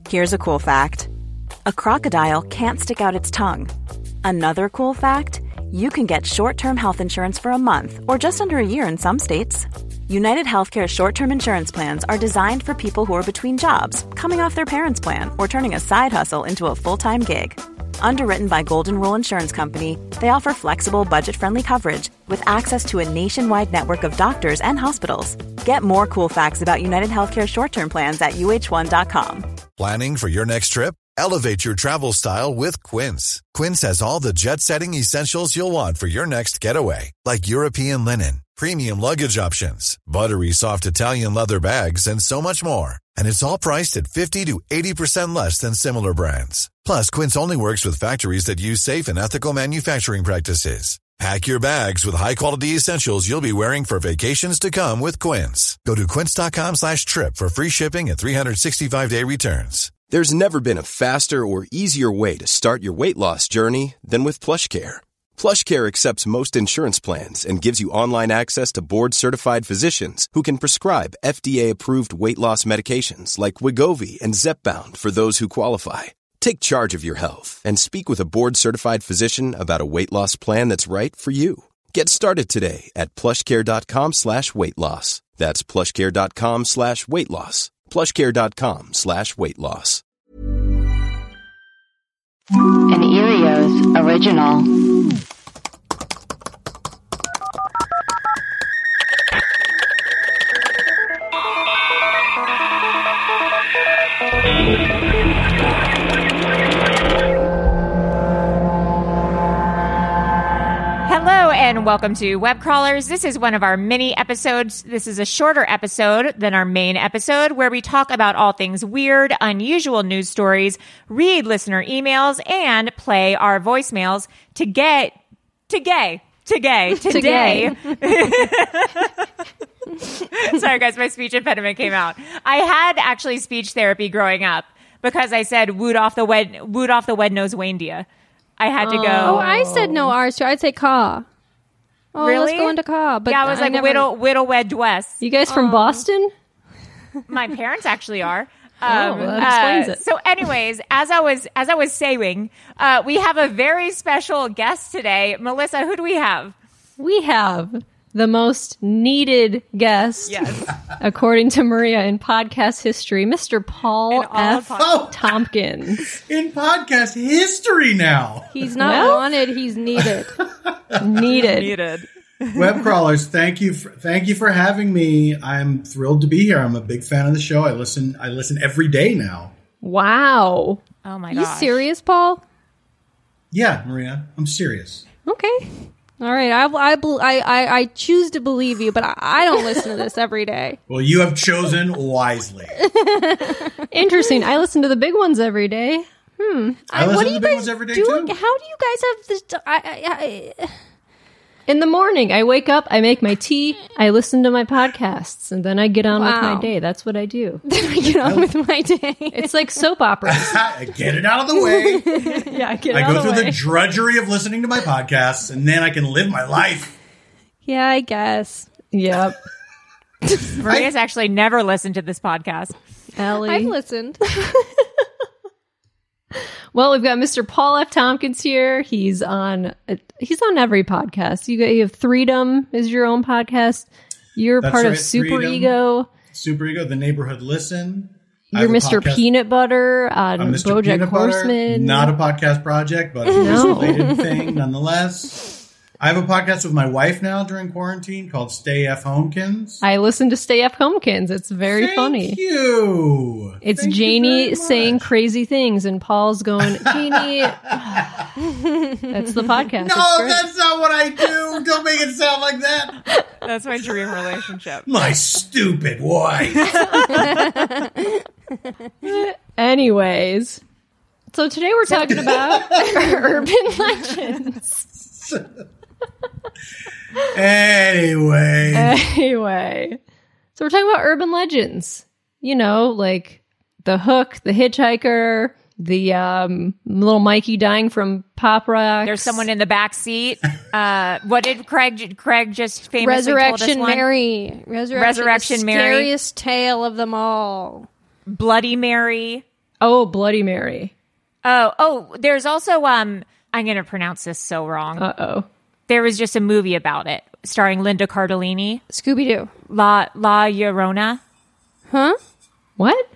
Here's a cool fact. A crocodile can't stick out its tongue. Another cool fact, you can get short-term health insurance for a month or just under a year in some states. United Healthcare short-term insurance plans are designed for people who are between jobs, coming off their parents' plan, or turning a side hustle into a full-time gig. Underwritten by Golden Rule Insurance Company, they offer flexible, budget-friendly coverage with access to a nationwide network of doctors and hospitals. Get more cool facts about United Healthcare short-term plans at uh1.com. Planning for your next trip? Elevate your travel style with Quince. Quince has all the jet-setting essentials you'll want for your next getaway, like European linen, premium luggage options, buttery soft Italian leather bags, and so much more. And it's all priced at 50 to 80% less than similar brands. Plus, Quince only works with factories that use safe and ethical manufacturing practices. Pack your bags with high-quality essentials you'll be wearing for vacations to come with Quince. Go to quince.com/trip for free shipping and 365-day returns. There's never been a faster or easier way to start your weight loss journey than with PlushCare. PlushCare accepts most insurance plans and gives you online access to board-certified physicians who can prescribe FDA-approved weight loss medications like Wegovy and Zepbound for those who qualify. Take charge of your health and speak with a board-certified physician about a weight loss plan that's right for you. Get started today at plushcare.com/weight loss. That's plushcare.com/weight loss. plushcare.com/weight-loss. An Erios original. Hello and welcome to Web Crawlers. This is one of our mini episodes. This is a shorter episode than our main episode where we talk about all things weird, unusual news stories, read listener emails, and play our voicemails today. Sorry guys, my speech impediment came out. I had actually speech therapy growing up because I said woot off the wed-nosed reindeer. I had to go. Oh, I said no R's too. I'd say caw. Oh, really? Let's go into caw. But yeah, I was like whittle wed dwess. You guys from Boston? My parents actually are. Well, that explains it. So anyways, as I was saying, we have a very special guest today. Melissa, who do we have? We have the most needed guest, yes, according to Maria in podcast history, Mr. Paul F. Tompkins. In podcast history now. He's not wanted, he's needed. Needed. Web crawlers, thank you for having me. I'm thrilled to be here. I'm a big fan of the show. I listen every day now. Wow. Oh my gosh. You serious, Paul? Yeah, Maria, I'm serious. Okay. All right, I choose to believe you, but I don't listen to this every day. Well, you have chosen wisely. Interesting. I listen to the big ones every day. I listen to the big ones every day too. How do you guys have this? In the morning, I wake up, I make my tea, I listen to my podcasts, and then I get on with my day. That's what I do. Then I get on with my day. It's like soap operas. Get it out of the way. Yeah, I go through the drudgery of listening to my podcasts, and then I can live my life. Yeah, I guess. Yep. Maria's actually never listened to this podcast. Ellie. I've listened. Well, we've got Mr. Paul F. Tompkins here. He's on every podcast. You have Freedom is your own podcast. You're part of Super Ego. Super Ego, The Neighborhood Listen. You're Mr. Peanut Butter on BoJack Horseman. Not a podcast project, but a related thing nonetheless. I have a podcast with my wife now during quarantine called Stay F Homekins. I listen to Stay F Homekins. It's very funny. Thank you. It's Janie saying crazy things, and Paul's going, Janie. That's the podcast. No, that's not what I do. Don't make it sound like that. That's my dream relationship. My stupid wife. Anyways, so today we're talking about urban legends. Anyway. So we're talking about urban legends. You know, like the Hook, the Hitchhiker, the little Mikey dying from Pop Rocks. There's someone in the back seat. What did Craig just famously Resurrection told us Mary. Resurrection Mary. Scariest tale of them all. Bloody Mary. Oh, Bloody Mary. Oh, there's also I'm going to pronounce this so wrong. Uh-oh. There was just a movie about it starring Linda Cardellini. Scooby-Doo. La Llorona. Huh? What?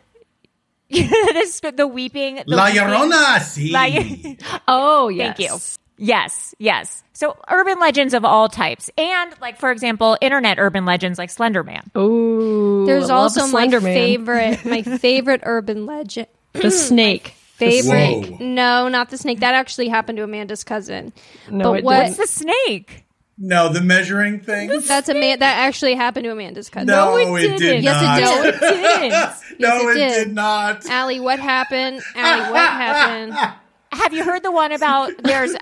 The weeping. La Llorona, sí. Oh, yes. Thank you. Yes. So urban legends of all types. And like, for example, internet urban legends like Slender Man. Ooh. There's I love also the my Slender Man. favorite urban legend. The snake. Favorite. Whoa. No, not the snake. That actually happened to Amanda's cousin. No, But it what- didn't. What's the snake? No, the measuring thing. That actually happened to Amanda's cousin. No, it did Yes, not. it did. No, Yes, it it did did. not. Allie, what happened? Allie, what happened? Have you heard the one about there's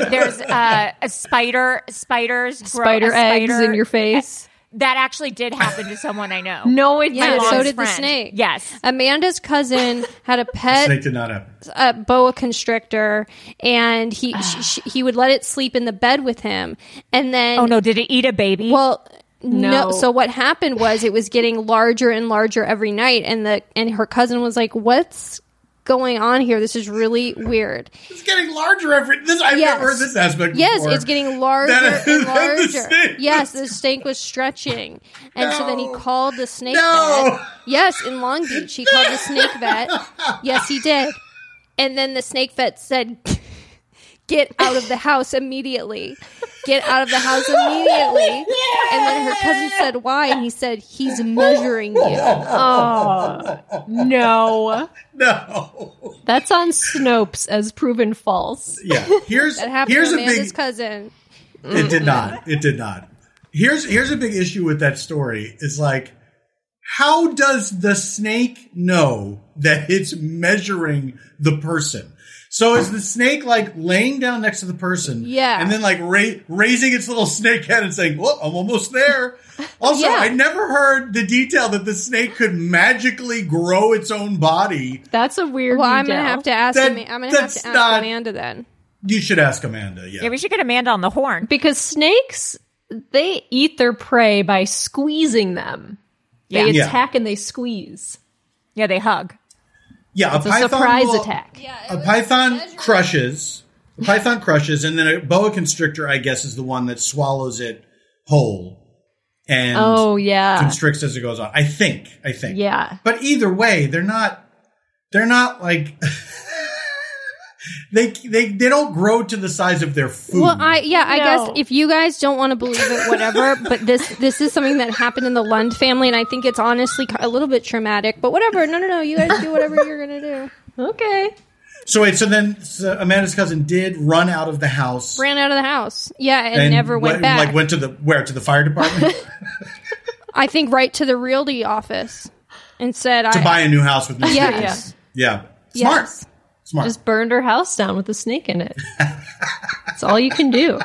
a spiders grow Spider a eggs spider- in your face. That actually did happen to someone I know. No, it Yeah, didn't. so mom's did the friend. snake. Yes. Amanda's cousin had a pet Snake did not happen. a boa constrictor, and he would let it sleep in the bed with him, and then Oh no, did it eat a baby? well. No. No. So what happened was it was getting larger and larger every night, and her cousin was like, "What's going on here? This is really weird." It's getting larger every. I've Yes. never heard this aspect Yes, before. it's getting larger That- and that larger. the snake Yes, was- the snake was stretching, and so then he No. called the snake No. vet. Yes, in Long Beach, he called the snake vet. Yes, he did. And then the snake vet said, "Get out of the house immediately. Get out of the house immediately." And then her cousin said, "Why?" And he said, "He's measuring you." Oh, no. No. That's on Snopes as proven false. Yeah. Here's That happened here's to a Amanda's big. cousin. It did not. It did not. Here's a big issue with that story. Is like, how does the snake know that it's measuring the person? So is the snake like laying down next to the person? Yeah. And then like raising its little snake head and saying, "Well, I'm almost there." Also, Yeah. I never heard the detail that the snake could magically grow its own body. That's a weird Well, I'm detail. gonna have to ask. That- I'm gonna have to that's ask not- Amanda then. You should ask Amanda. Yeah. yeah, we should get Amanda on the horn. Because snakes, they eat their prey by squeezing them. They Yeah. attack and they squeeze. Yeah, they hug. Yeah, It's a surprise attack. A python crushes. A python crushes, and then a boa constrictor, I guess, is the one that swallows it whole and Oh, yeah. constricts as it goes on. I think. Yeah. But either way, they're not like they don't grow to the size of their food. Well, I No. guess if you guys don't want to believe it, whatever. But this is something that happened in the Lund family, and I think it's honestly a little bit traumatic. But whatever. No. You guys do whatever you're gonna do. Okay. So Amanda's cousin did run out of the house. Ran out of the house. Yeah, and never went back. Like went to the fire department I think right to the realty office and said, to buy a new house with new snakes. Yes. Yeah. Smart. Yes. Smart. Just burned her house down with a snake in it. That's all you can do.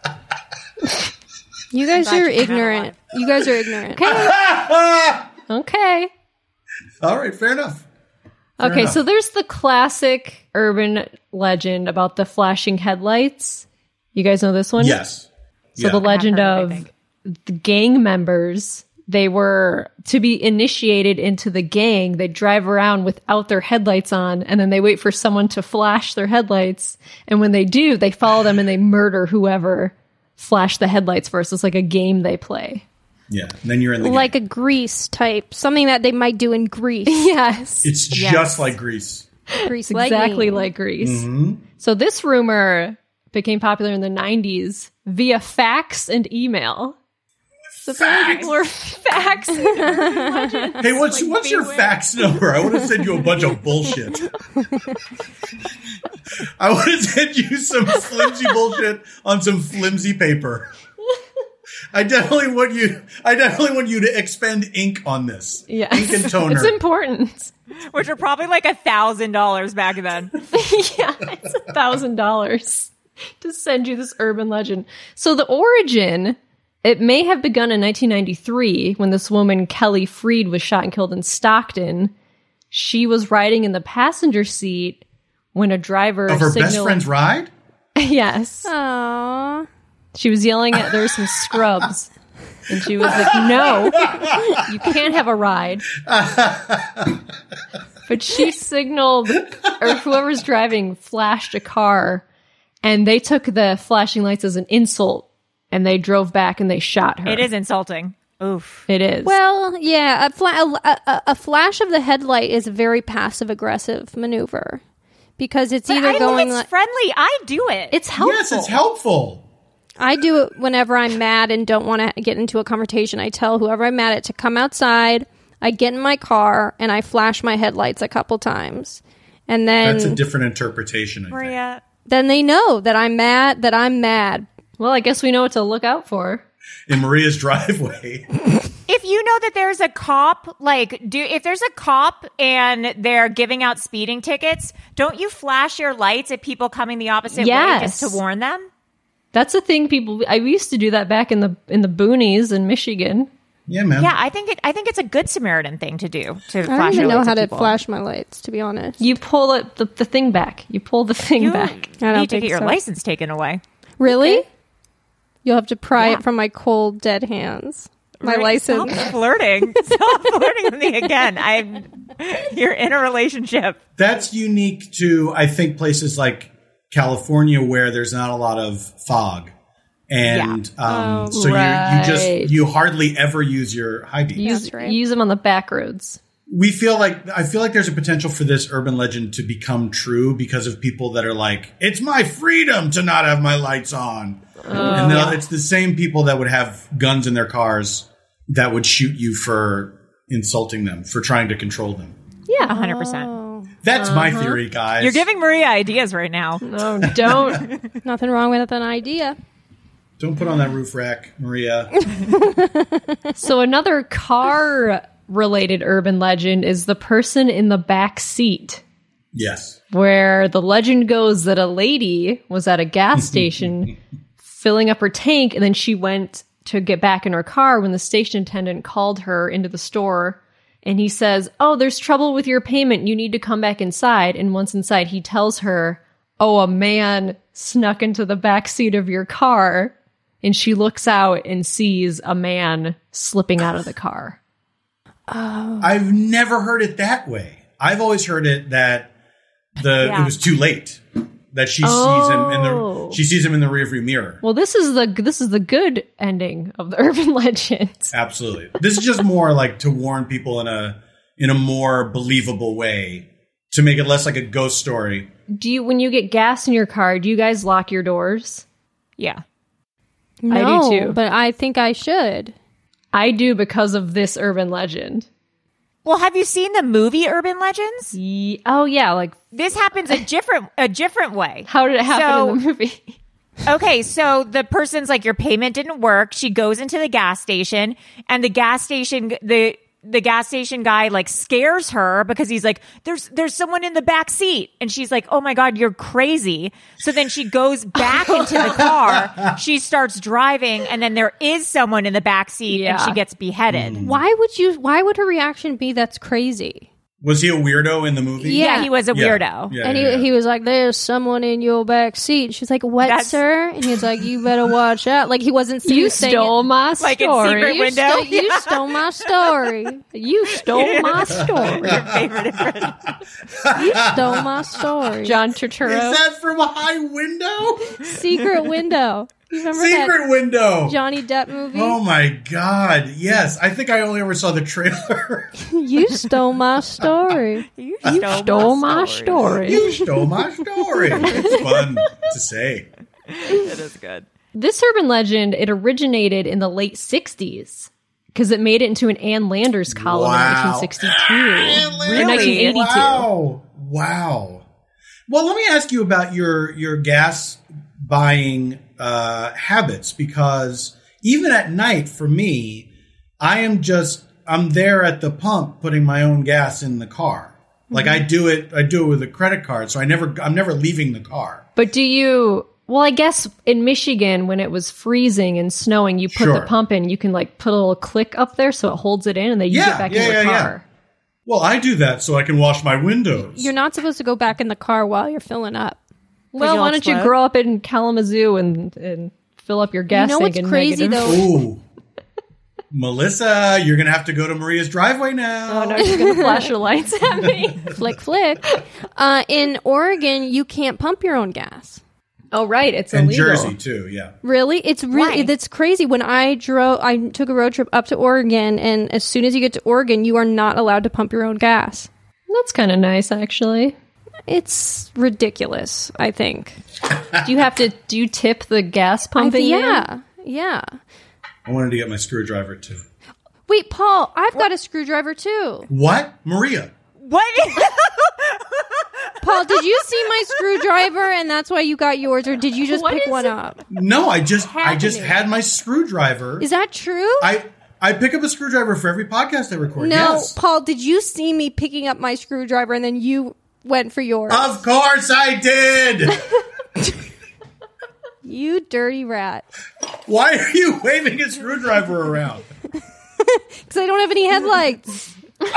You guys are ignorant. You guys are ignorant. Okay. All right, fair enough. Okay, enough. so there's the classic urban legend about the flashing headlights. You guys know this one? Yes. So the legend heard it, I of think. the gang members, they were to be initiated into the gang. They drive around without their headlights on, and then they wait for someone to flash their headlights. And when they do, they follow them and they murder whoever flashed the headlights first. It's like a game they play. Yeah. And then you're in the Like game. a Grease type, something that they might do in Greece. Yes. It's just like Grease. Grease Exactly lightning. like Grease. So this rumor became popular in the 90s via fax and email. So Fax? people were faxing. Hey, what's your fax number? I want to send you a bunch of bullshit. I want to send you some flimsy bullshit on some flimsy paper. I definitely want you to expend ink on this. Yes. Ink and toner. It's important. Which are probably like $1,000 back then. Yeah, it's $1,000 to send you this urban legend. So the origin, it may have begun in 1993 when this woman, Kelly Freed, was shot and killed in Stockton. She was riding in the passenger seat when a driver Of her signaled... best friend's ride? Yes. Aww. She was yelling at there's some scrubs. And she was like, no, you can't have a ride. But she signaled, or whoever's driving flashed a car, and they took the flashing lights as an insult, and they drove back and they shot her. It is insulting. Oof. It is. Well, yeah, a flash of the headlight is a very passive-aggressive maneuver because it's But either I going think like it's friendly. I do it. it's helpful. Yes, it's helpful. I do it whenever I'm mad and don't want to get into a confrontation. I tell whoever I'm mad at to come outside. I get in my car and I flash my headlights a couple times, and then That's a different interpretation, I think. Maria. then they know that I'm mad. That I'm mad. Well, I guess we know what to look out for. In Maria's driveway. If you know that there's a cop, if there's a cop and they're giving out speeding tickets, don't you flash your lights at people coming the opposite way just to warn them? That's a thing I used to do that back in the boonies in Michigan. Yeah, man. Yeah, I think it's a good Samaritan thing to do. To I flash don't even your know lights how at to people. flash my lights, to be honest. You pull the thing back. You pull the thing You back. I don't need to think get your so. license taken away. Really? You'll have to pry Yeah. it from my cold, dead hands. My Maria, license. Stop flirting. Stop flirting with me again. You're in a relationship. That's unique to, I think, places like California where there's not a lot of fog. And so you hardly ever use your high beam. That's right. Use them on the back roads. I feel like there's a potential for this urban legend to become true because of people that are like, it's my freedom to not have my lights on. And it's the same people that would have guns in their cars that would shoot you for insulting them, for trying to control them. Yeah, 100%. That's my theory, guys. You're giving Maria ideas right now. No, don't. Nothing wrong with an idea. Don't put on that roof rack, Maria. So another car-related urban legend is the person in the back seat, Yes. where the legend goes that a lady was at a gas station filling up her tank, and then she went to get back in her car when the station attendant called her into the store, and he says, "Oh, there's trouble with your payment. You need to come back inside." And once inside, he tells her, "Oh, a man snuck into the back seat of your car." And she looks out and sees a man slipping out of the car. I've never heard it that way. I've always heard it that it was too late. That she sees him in the rearview mirror. Well, this is the good ending of the urban legend. Absolutely. This is just more like to warn people in a more believable way, to make it less like a ghost story. When you get gas in your car, do you guys lock your doors? Yeah. No, I do too. but I think I should. I do because of this urban legend. Well, have you seen the movie Urban Legends? Oh yeah, like This happens a different way. how did it happen in the movie? Okay, so the person's like, your payment didn't work. She goes into the gas station, and the gas station guy like scares her because he's like, there's someone in the back seat, and she's like, oh my God, you're crazy. So then she goes back into the car. She starts driving, and then there is someone in the back seat, and she gets beheaded. Why would her reaction be that's crazy? Was he a weirdo in the movie? Yeah, he was a weirdo. Yeah, And yeah. he was like, there's someone in your back seat. She's like, what, sir? And he's like, you better watch out. Like, he wasn't saying You stole my story. Like in Secret Window. You stole my story. You stole my story. Your favorite friend. You stole my story. John Turturro. Is that from a high window? Secret Window. You remember Secret that Window. Johnny Depp movie? Oh my God. Yes. I think I only ever saw the trailer. You stole my story. You Stole my story. You stole my story. It's fun to say. It is good. This urban legend, it originated in the late 60s because it made it into an Ann Landers column Wow. in 1962. Ann In Landers. 1982. Wow. Well, let me ask you about your gas buying habits, because even at night for me, I'm there at the pump putting my own gas in the car. Like I do it with a credit card, so I'm never leaving the car. But well, I guess in Michigan, when it was freezing and snowing, you put the pump in, you can like put a little click up there so it holds it in and then you get back in your car. Well, I do that so I can wash my windows. You're not supposed to go back in the car while you're filling up. Well, why don't you grow up in Kalamazoo and fill up your gas You know tank what's in crazy negative? though? Ooh. Melissa, you're going to have to go to Maria's driveway now. Oh, no, she's going to flash her lights at me. Flick, flick. In Oregon, you can't pump your own gas. Oh, right. It's And illegal. Jersey, too, yeah. Really? It's really, that's crazy. When I took a road trip up to Oregon, and as soon as you get to Oregon, you are not allowed to pump your own gas. That's kind of nice, actually. It's ridiculous, I think. Do you tip the gas pumping? Yeah. I wanted to get my screwdriver, too. Wait, Paul, I've got a screwdriver, too. What? Maria. What? Paul, did you see my screwdriver and that's why you got yours, or did you just pick one up? No, I just had my screwdriver. Is that true? I pick up a screwdriver for every podcast I record. No, Yes. Paul, did you see me picking up my screwdriver and then you went for yours? Of course I did. You dirty rat. Why are you waving a screwdriver around? Because I don't have any headlights.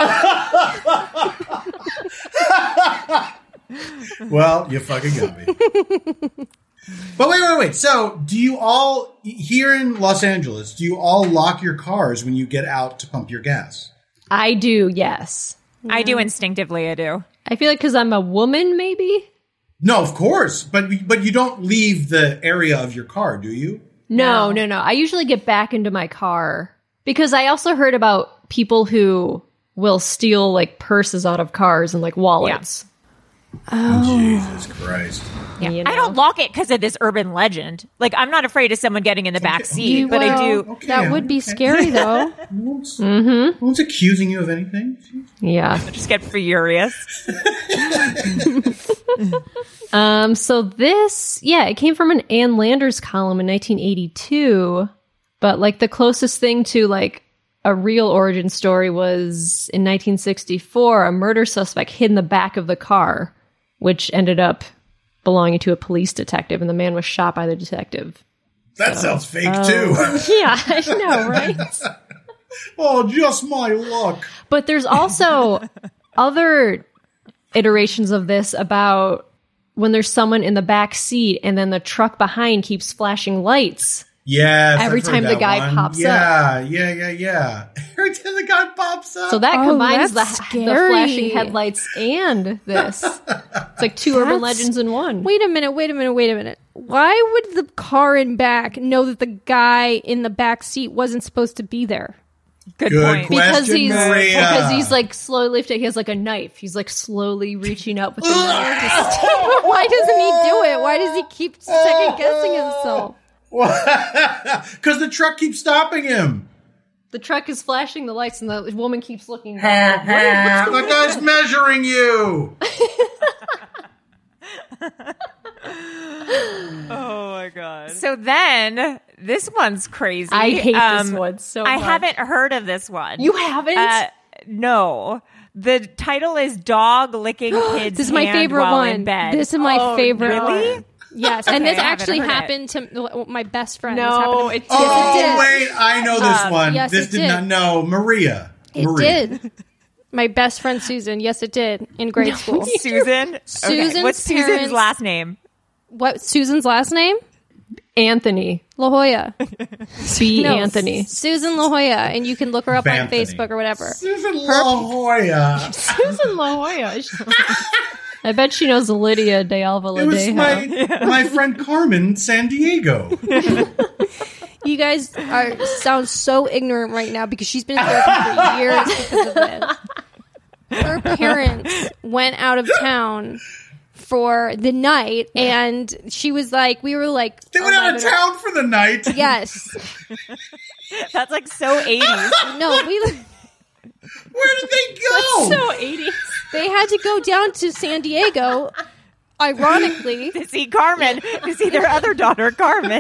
Well, you fucking got me. But wait. So, do you all, here in Los Angeles, do you all lock your cars when you get out to pump your gas? I do, yes. I do instinctively, I do. I feel like because I'm a woman, maybe? No, of course. But you don't leave the area of your car, do you? No. I usually get back into my car because I also heard about people who will steal like purses out of cars and like wallets. Oh, Jesus Christ. Yeah. You know? I don't lock it because of this urban legend. Like, I'm not afraid of someone getting in the back seat, but I do. Okay, That would be scary, though. No one's accusing you of anything. Yeah. Just get furious. So this, it came from an Ann Landers column in 1982, but like the closest thing to like a real origin story was in 1964, a murder suspect hid in the back of the car, which ended up belonging to a police detective, and the man was shot by the detective. That sounds fake, too. Yeah, I know, right? Oh, just my luck. But there's also other iterations of this about when there's someone in the back seat and then the truck behind keeps flashing lights. Yes. Every I've heard time the that guy one. pops up. Yeah. Every time the guy pops up. So that combines the that's scary. flashing headlights and this. It's like two urban legends in one. Wait a minute. Why would the car in back know that the guy in the back seat wasn't supposed to be there? Good Good point. question, Maria. Because he's like slowly lifting. He has like a knife. He's like slowly reaching up with the knife. Why doesn't he do it? Why does he keep second guessing himself? Because the truck keeps stopping him. The truck is flashing the lights, and the woman keeps looking. The guy's measuring you. Oh my god. So then this one's crazy. I hate this one so much. I haven't heard of this one. You haven't? No. The title is Dog Licking Kids. This is my Hand favorite While one. In bed. This is my favorite really? one. Yes, Okay, and this I haven't actually heard it. happened to my best friend. No, This happened to- it Oh, did. wait. I know this one. yes, This it did did. not know. Maria. It did. My best friend Susan. Yes, it did in grade school. Susan? Susan's What's Susan's parents- last name? What? Susan's last name? Anthony. La Jolla. B. No, Anthony. Susan La Jolla, and you can look her up on Banthony. Facebook or whatever. Susan La Jolla. Susan La Jolla. I bet she knows Lydia de Alva It was Ladejo. my friend Carmen San Diego. You guys sound so ignorant right now because she's been in therapy for years because of this. Her parents went out of town for the night, and she was like, we were like, They went out of town for the night. Yes. That's like so 80s. No, Where did they go? So 80s. they had to go down to San Diego, ironically. To see Carmen. To see their other daughter, Carmen.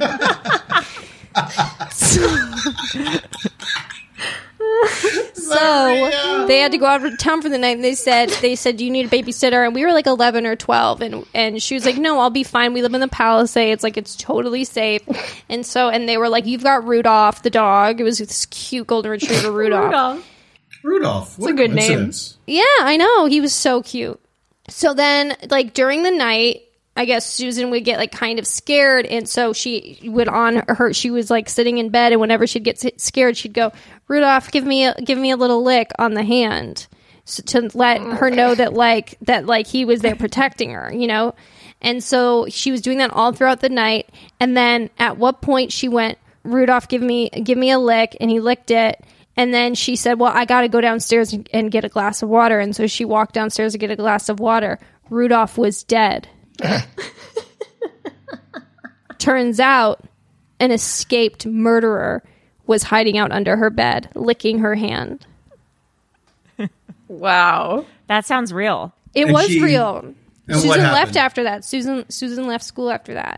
So they had to go out of town for the night, and they said, do you need a babysitter? And we were like 11 or 12, and she was like, no, I'll be fine. We live in the Palisades, like it's totally safe. And they were like, you've got Rudolph the dog. It was this cute golden retriever Rudolph. Rudolph. What a good name. coincidence. Yeah, I know. He was so cute. So then, like, during the night, I guess Susan would get like kind of scared, and so she would she was like sitting in bed, and whenever she'd get scared, she'd go, Rudolph, give me a little lick on the hand, so, to let her know that he was there protecting her, you know. And so she was doing that all throughout the night, and then at what point she went, Rudolph, give me a lick, and he licked it. And then she said, well, I got to go downstairs and get a glass of water. And so she walked downstairs to get a glass of water. Rudolph was dead. Turns out an escaped murderer was hiding out under her bed, licking her hand. Wow. That sounds real. It was real. Susan what left after that. Susan left school after that.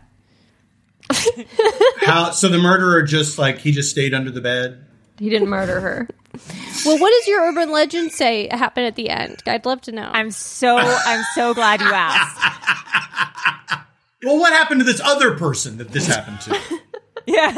So the murderer he just stayed under the bed? He didn't murder her. Well, what does your urban legend say happened at the end? I'd love to know. I'm so glad you asked. Well, what happened to this other person that this happened to? Yeah.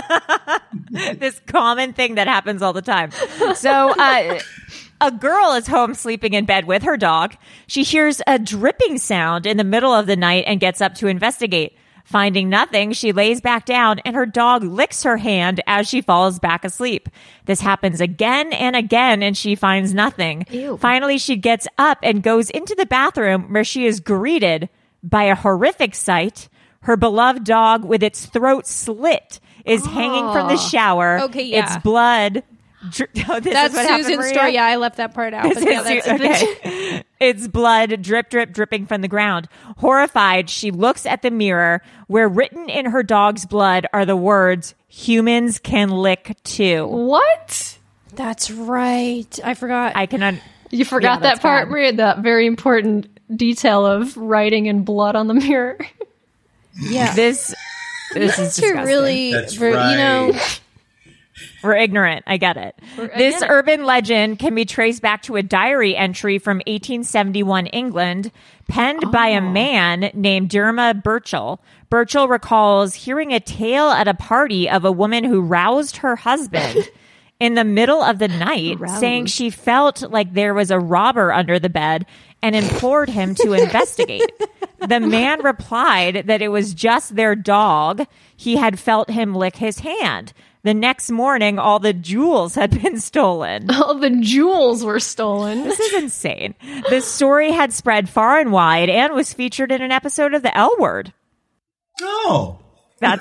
This common thing that happens all the time. So, a girl is home sleeping in bed with her dog. She hears a dripping sound in the middle of the night and gets up to investigate. Finding nothing, she lays back down and her dog licks her hand as she falls back asleep. This happens again and again and she finds nothing. Ew. Finally, she gets up and goes into the bathroom where she is greeted by a horrific sight. Her beloved dog with its throat slit is hanging from the shower. Okay, yeah. Its blood... That's Susan's story. Yeah, I left that part out. But yeah, that's okay. It's blood dripping from the ground. Horrified, she looks at the mirror where written in her dog's blood are the words, humans can lick too. What? That's right. I forgot. You forgot that part, Maria, that very important detail of writing in blood on the mirror. Yeah. This is disgusting. Really, That's right. You know... We're ignorant. I get it. This urban legend can be traced back to a diary entry from 1871 England, penned by a man named Derma Burchell. Burchell recalls hearing a tale at a party of a woman who roused her husband in the middle of the night, saying she felt like there was a robber under the bed and implored him to investigate. The man replied that it was just their dog. He had felt him lick his hand. The next morning, all the jewels had been stolen. All the jewels were stolen. This is insane. This story had spread far and wide and was featured in an episode of The L Word. Oh. That's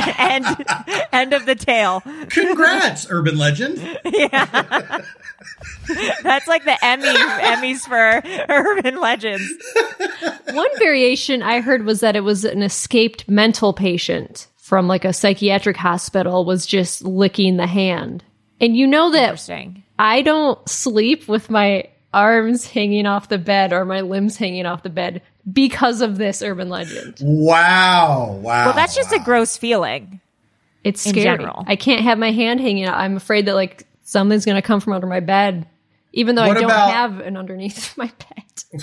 end of the tale. Congrats, urban legend. Yeah. That's like the Emmys for urban legends. One variation I heard was that it was an escaped mental patient from like a psychiatric hospital was just licking the hand. And you know that I don't sleep with my arms hanging off the bed or my limbs hanging off the bed because of this urban legend. Wow. Well, that's just a gross feeling. It's scary. In general. I can't have my hand hanging out. I'm afraid that like something's going to come from under my bed, even though I don't have an underneath my bed.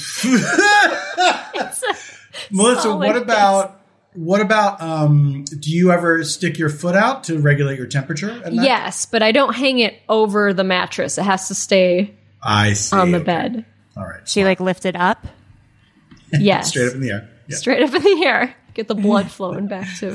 Melissa, what about do you ever stick your foot out to regulate your temperature at night? Yes, but I don't hang it over the mattress. It has to stay on the bed. All right. She like lift it up? Yes. Straight up in the air. Yeah. Straight up in the air. Get the blood flowing back to.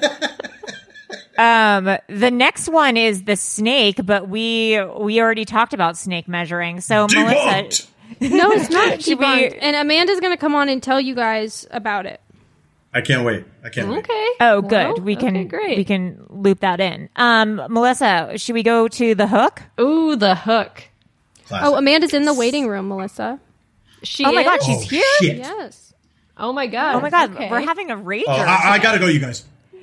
The next one is the snake, but we already talked about snake measuring. So Debunked! Melissa, No, it's not debunked. And Amanda's going to come on and tell you guys about it. I can't wait. wait. Okay. Oh, good. Well, We can great. we can loop that in. Melissa, should we go to the hook? Ooh, the hook. Classic. Oh, Amanda's in the waiting room, Melissa. Oh my God, she's here. Shit. Yes. Oh my God. Oh my God, Okay. we're having a rager. Oh, I gotta go, you guys.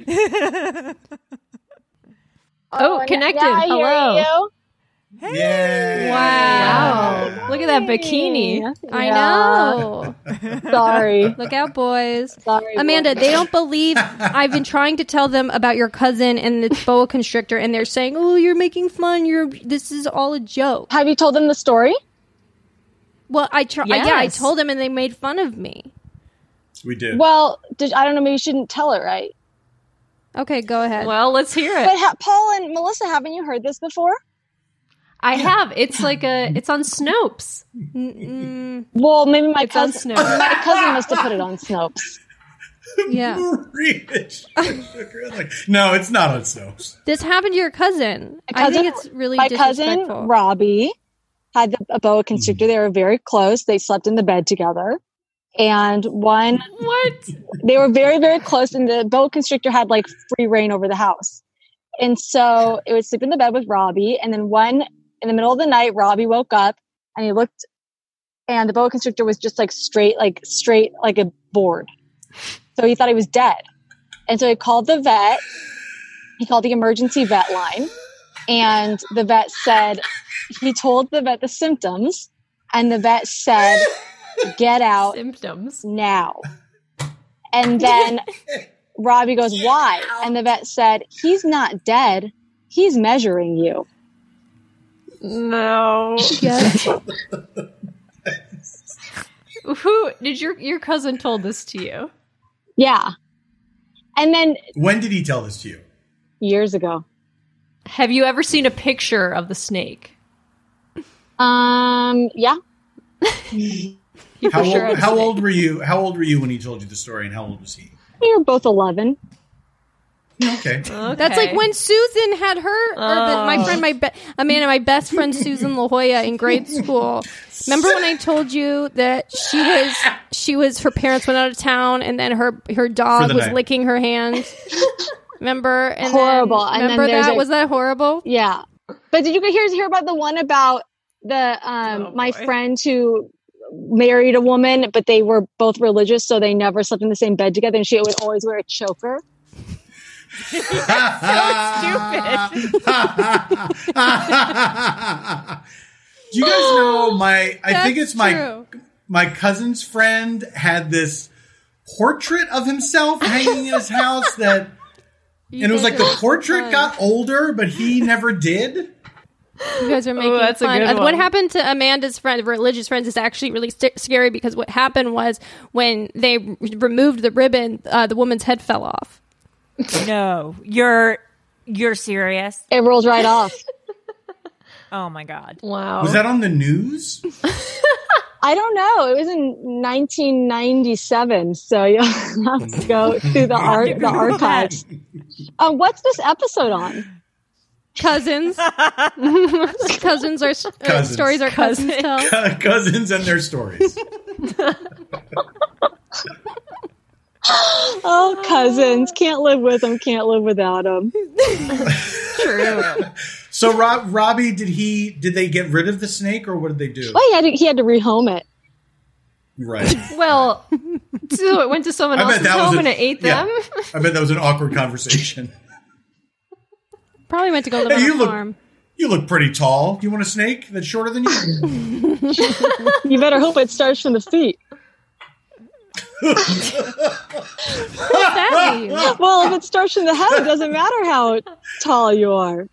Oh, connected. Yeah, I Hello. hear you. Yay! Wow. Look at that bikini. I know. Sorry. Look out, boys. Sorry. Amanda, they don't believe. I've been trying to tell them about your cousin and the boa constrictor, and they're saying, "Oh, you're making fun. This is all a joke." Have you told them the story? Well, I tried. Yes. Yeah, I told them, and they made fun of me. We did. Well, I don't know. Maybe you shouldn't tell it, right? Okay, go ahead. Well, let's hear it. But Paul and Melissa, haven't you heard this before? I have. It's like it's on Snopes. Well, maybe my It's on cousin. Snopes. My cousin must have put it on Snopes. Yeah. Maria like, no, it's not on Snopes. This happened to your cousin. I think it's really my disrespectful. cousin Robbie had a boa constrictor. They were very close. They slept in the bed together. And they were very, very close. And the boa constrictor had like free reign over the house. And so it would sleep in the bed with Robbie. And then in the middle of the night, Robbie woke up and he looked, and the boa constrictor was just like straight like a board. So he thought he was dead. And so he called the vet. He called the emergency vet line. And the vet said, he told the vet the symptoms. And the vet said, get out Symptoms. now. And then Robbie goes, why? And the vet said, he's not dead. He's measuring you. No. Yes. Who did your cousin told this to you? Yeah. And then When did he tell this to you? years ago. Have you ever seen a picture of the snake? Yeah. You for sure had a How snake. old were you? How old were you when he told you the story, and how old was he? We were both 11. Okay. That's like when Susan had her urban. Amanda, my best friend Susan La Jolla in grade school. Remember when I told you that she was her parents went out of town, and then her dog was night. licking her hand. Remember? And Horrible. Then, And then remember there's that? a- Was that horrible? Yeah. But did you hear about the one about the my friend who married a woman, but they were both religious, so they never slept in the same bed together, and she would always wear a choker? Stupid. Do you guys know I think That's it's my true. my cousin's friend had this portrait of himself hanging in his house and it was like the portrait got older, but he never did. You guys are making that's a fun. good What one. happened to Amanda's friend, religious friends, is actually really scary because what happened was when they removed the ribbon, the woman's head fell off. No, you're serious? It rolls right off. Oh my God. Wow. Was that on the news? I don't know. It was in 1997, so you'll have to go through the archives. What's this episode on? Cousins. Cousins are stories our cousins tell. Cousins and their stories. Oh, cousins. Can't live with them, can't live without them. True. So Robbie, did they get rid of the snake, or what did they do? Well, he had to rehome it. Right. Well, so it went to someone else's home and it ate them. I bet that was an awkward conversation. Probably went to go live Hey, on a farm. You look pretty tall. Do you want a snake that's shorter than you? You better hope it starts from the feet. What's that mean? Well, if it starts from the head, it doesn't matter how tall you are.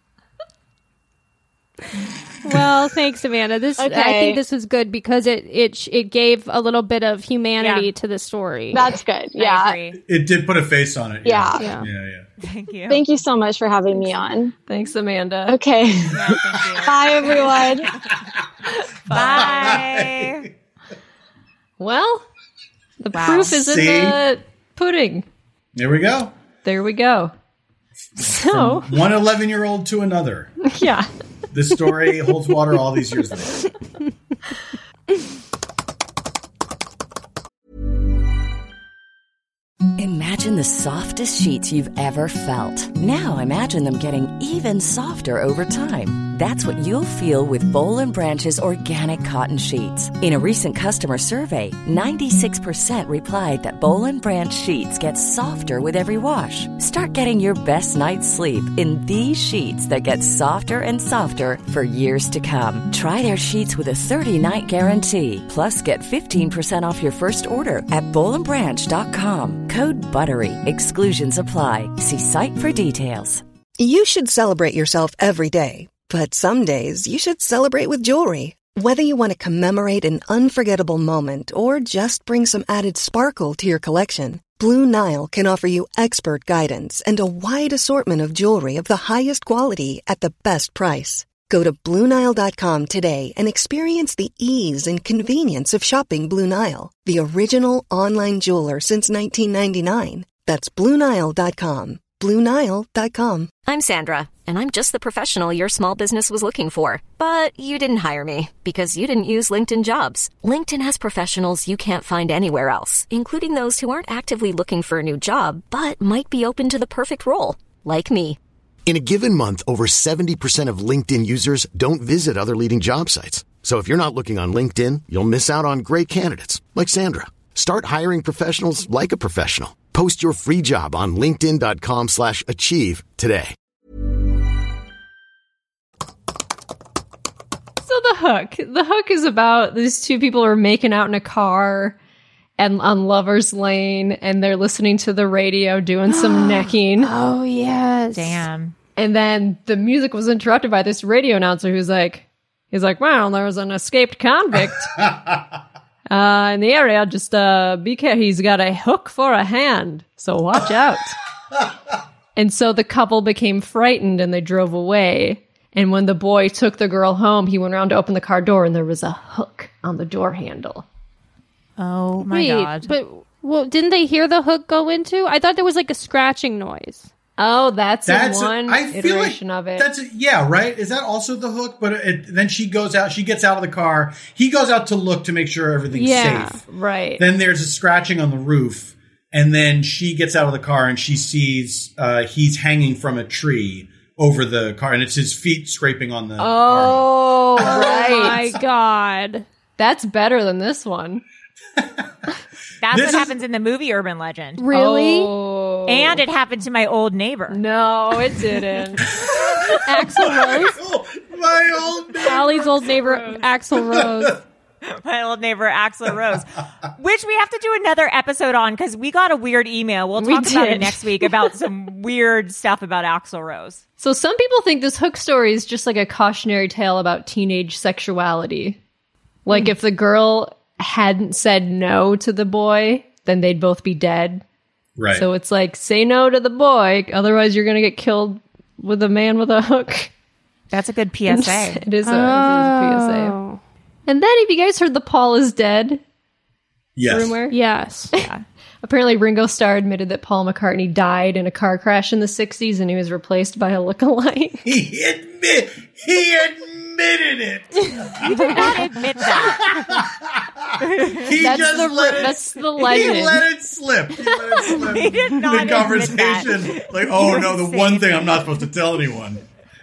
Well, thanks, Amanda. I think this was good because it gave a little bit of humanity to the story. That's good. I Yeah. agree. It did put a face on it. Yeah. Yeah. Thank you. Thank you so much for having me on. Thanks, Amanda. Okay. Yeah, thank you. Bye, everyone. Bye. Well, the Wow. proof is in See? the pudding. There we go. There we go. So, One 11-year-old to another. yeah. This story holds water all these years later. Imagine the softest sheets you've ever felt. Now imagine them getting even softer over time. That's what you'll feel with Boll & Branch's organic cotton sheets. In a recent customer survey, 96% replied that Boll & Branch sheets get softer with every wash. Start getting your best night's sleep in these sheets that get softer and softer for years to come. Try their sheets with a 30-night guarantee. Plus, get 15% off your first order at bollandbranch.com. Code BUTTERY. Exclusions apply. See site for details. You should celebrate yourself every day, but some days you should celebrate with jewelry. Whether you want to commemorate an unforgettable moment or just bring some added sparkle to your collection, Blue Nile can offer you expert guidance and a wide assortment of jewelry of the highest quality at the best price. Go to BlueNile.com today and experience the ease and convenience of shopping Blue Nile, the original online jeweler since 1999. That's BlueNile.com. BlueNile.com. I'm Sandra, and I'm just the professional your small business was looking for. But you didn't hire me because you didn't use LinkedIn Jobs. LinkedIn has professionals you can't find anywhere else, including those who aren't actively looking for a new job, but might be open to the perfect role, like me. In a given month, over 70% of LinkedIn users don't visit other leading job sites. So if you're not looking on LinkedIn, you'll miss out on great candidates like Sandra. Start hiring professionals like a professional. Post your free job on linkedin.com/achieve today. So the hook is about these two people are making out in a car and on Lover's Lane, and they're listening to the radio doing some necking. Oh, yes. Damn. And then the music was interrupted by this radio announcer who's like, well, there was an escaped convict in the area. Just be careful. He's got a hook for a hand, so watch out. And so the couple became frightened and they drove away. And when the boy took the girl home, he went around to open the car door and there was a hook on the door handle. Oh my God. But didn't they hear the hook go into? I thought there was like a scratching noise. Oh, that's one iteration of it. Yeah, right? Is that also the hook? But then she goes out, she gets out of the car. He goes out to look to make sure everything's safe. Right. Then there's a scratching on the roof. And then she gets out of the car and she sees he's hanging from a tree over the car. And it's his feet scraping on the car. Oh, right. Oh my God. That's better than this one. That's what happens in the movie Urban Legend. Really? Oh. And it happened to my old neighbor. No, it didn't. Axl Rose. My old neighbor. Ollie's old neighbor, Axl Rose. My old neighbor, Axl Rose. Which we have to do another episode on because we got a weird email. We'll talk about it next week about some weird stuff about Axl Rose. So some people think this hook story is just like a cautionary tale about teenage sexuality. Like if the girl hadn't said no to the boy, then they'd both be dead. Right. So it's like, say no to the boy, otherwise you're going to get killed with a man with a hook. That's a good PSA. It is a PSA. And then have you guys heard the Paul is dead rumor? Yes. Yeah. Apparently Ringo Starr admitted that Paul McCartney died in a car crash in the 60s and he was replaced by a lookalike. He admitted it. You did not admit that. That's the legend. He let it slip. He did not the conversation. Admit that. Like, oh no, the one thing I'm not supposed to tell anyone.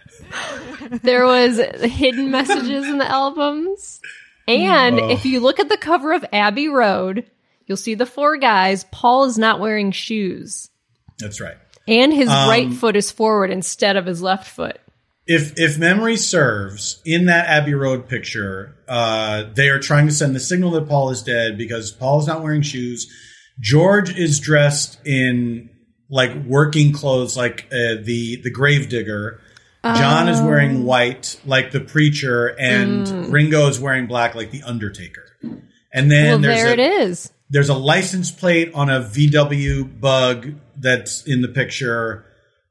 There was hidden messages in the albums. And if you look at the cover of Abbey Road, you'll see the four guys. Paul is not wearing shoes. That's right. And his right foot is forward instead of his left foot. If memory serves, in that Abbey Road picture, they are trying to send the signal that Paul is dead because Paul is not wearing shoes. George is dressed in like working clothes, like the gravedigger. John is wearing white, like the preacher, and Ringo is wearing black, like the Undertaker. And then there's a license plate on a VW Bug that's in the picture.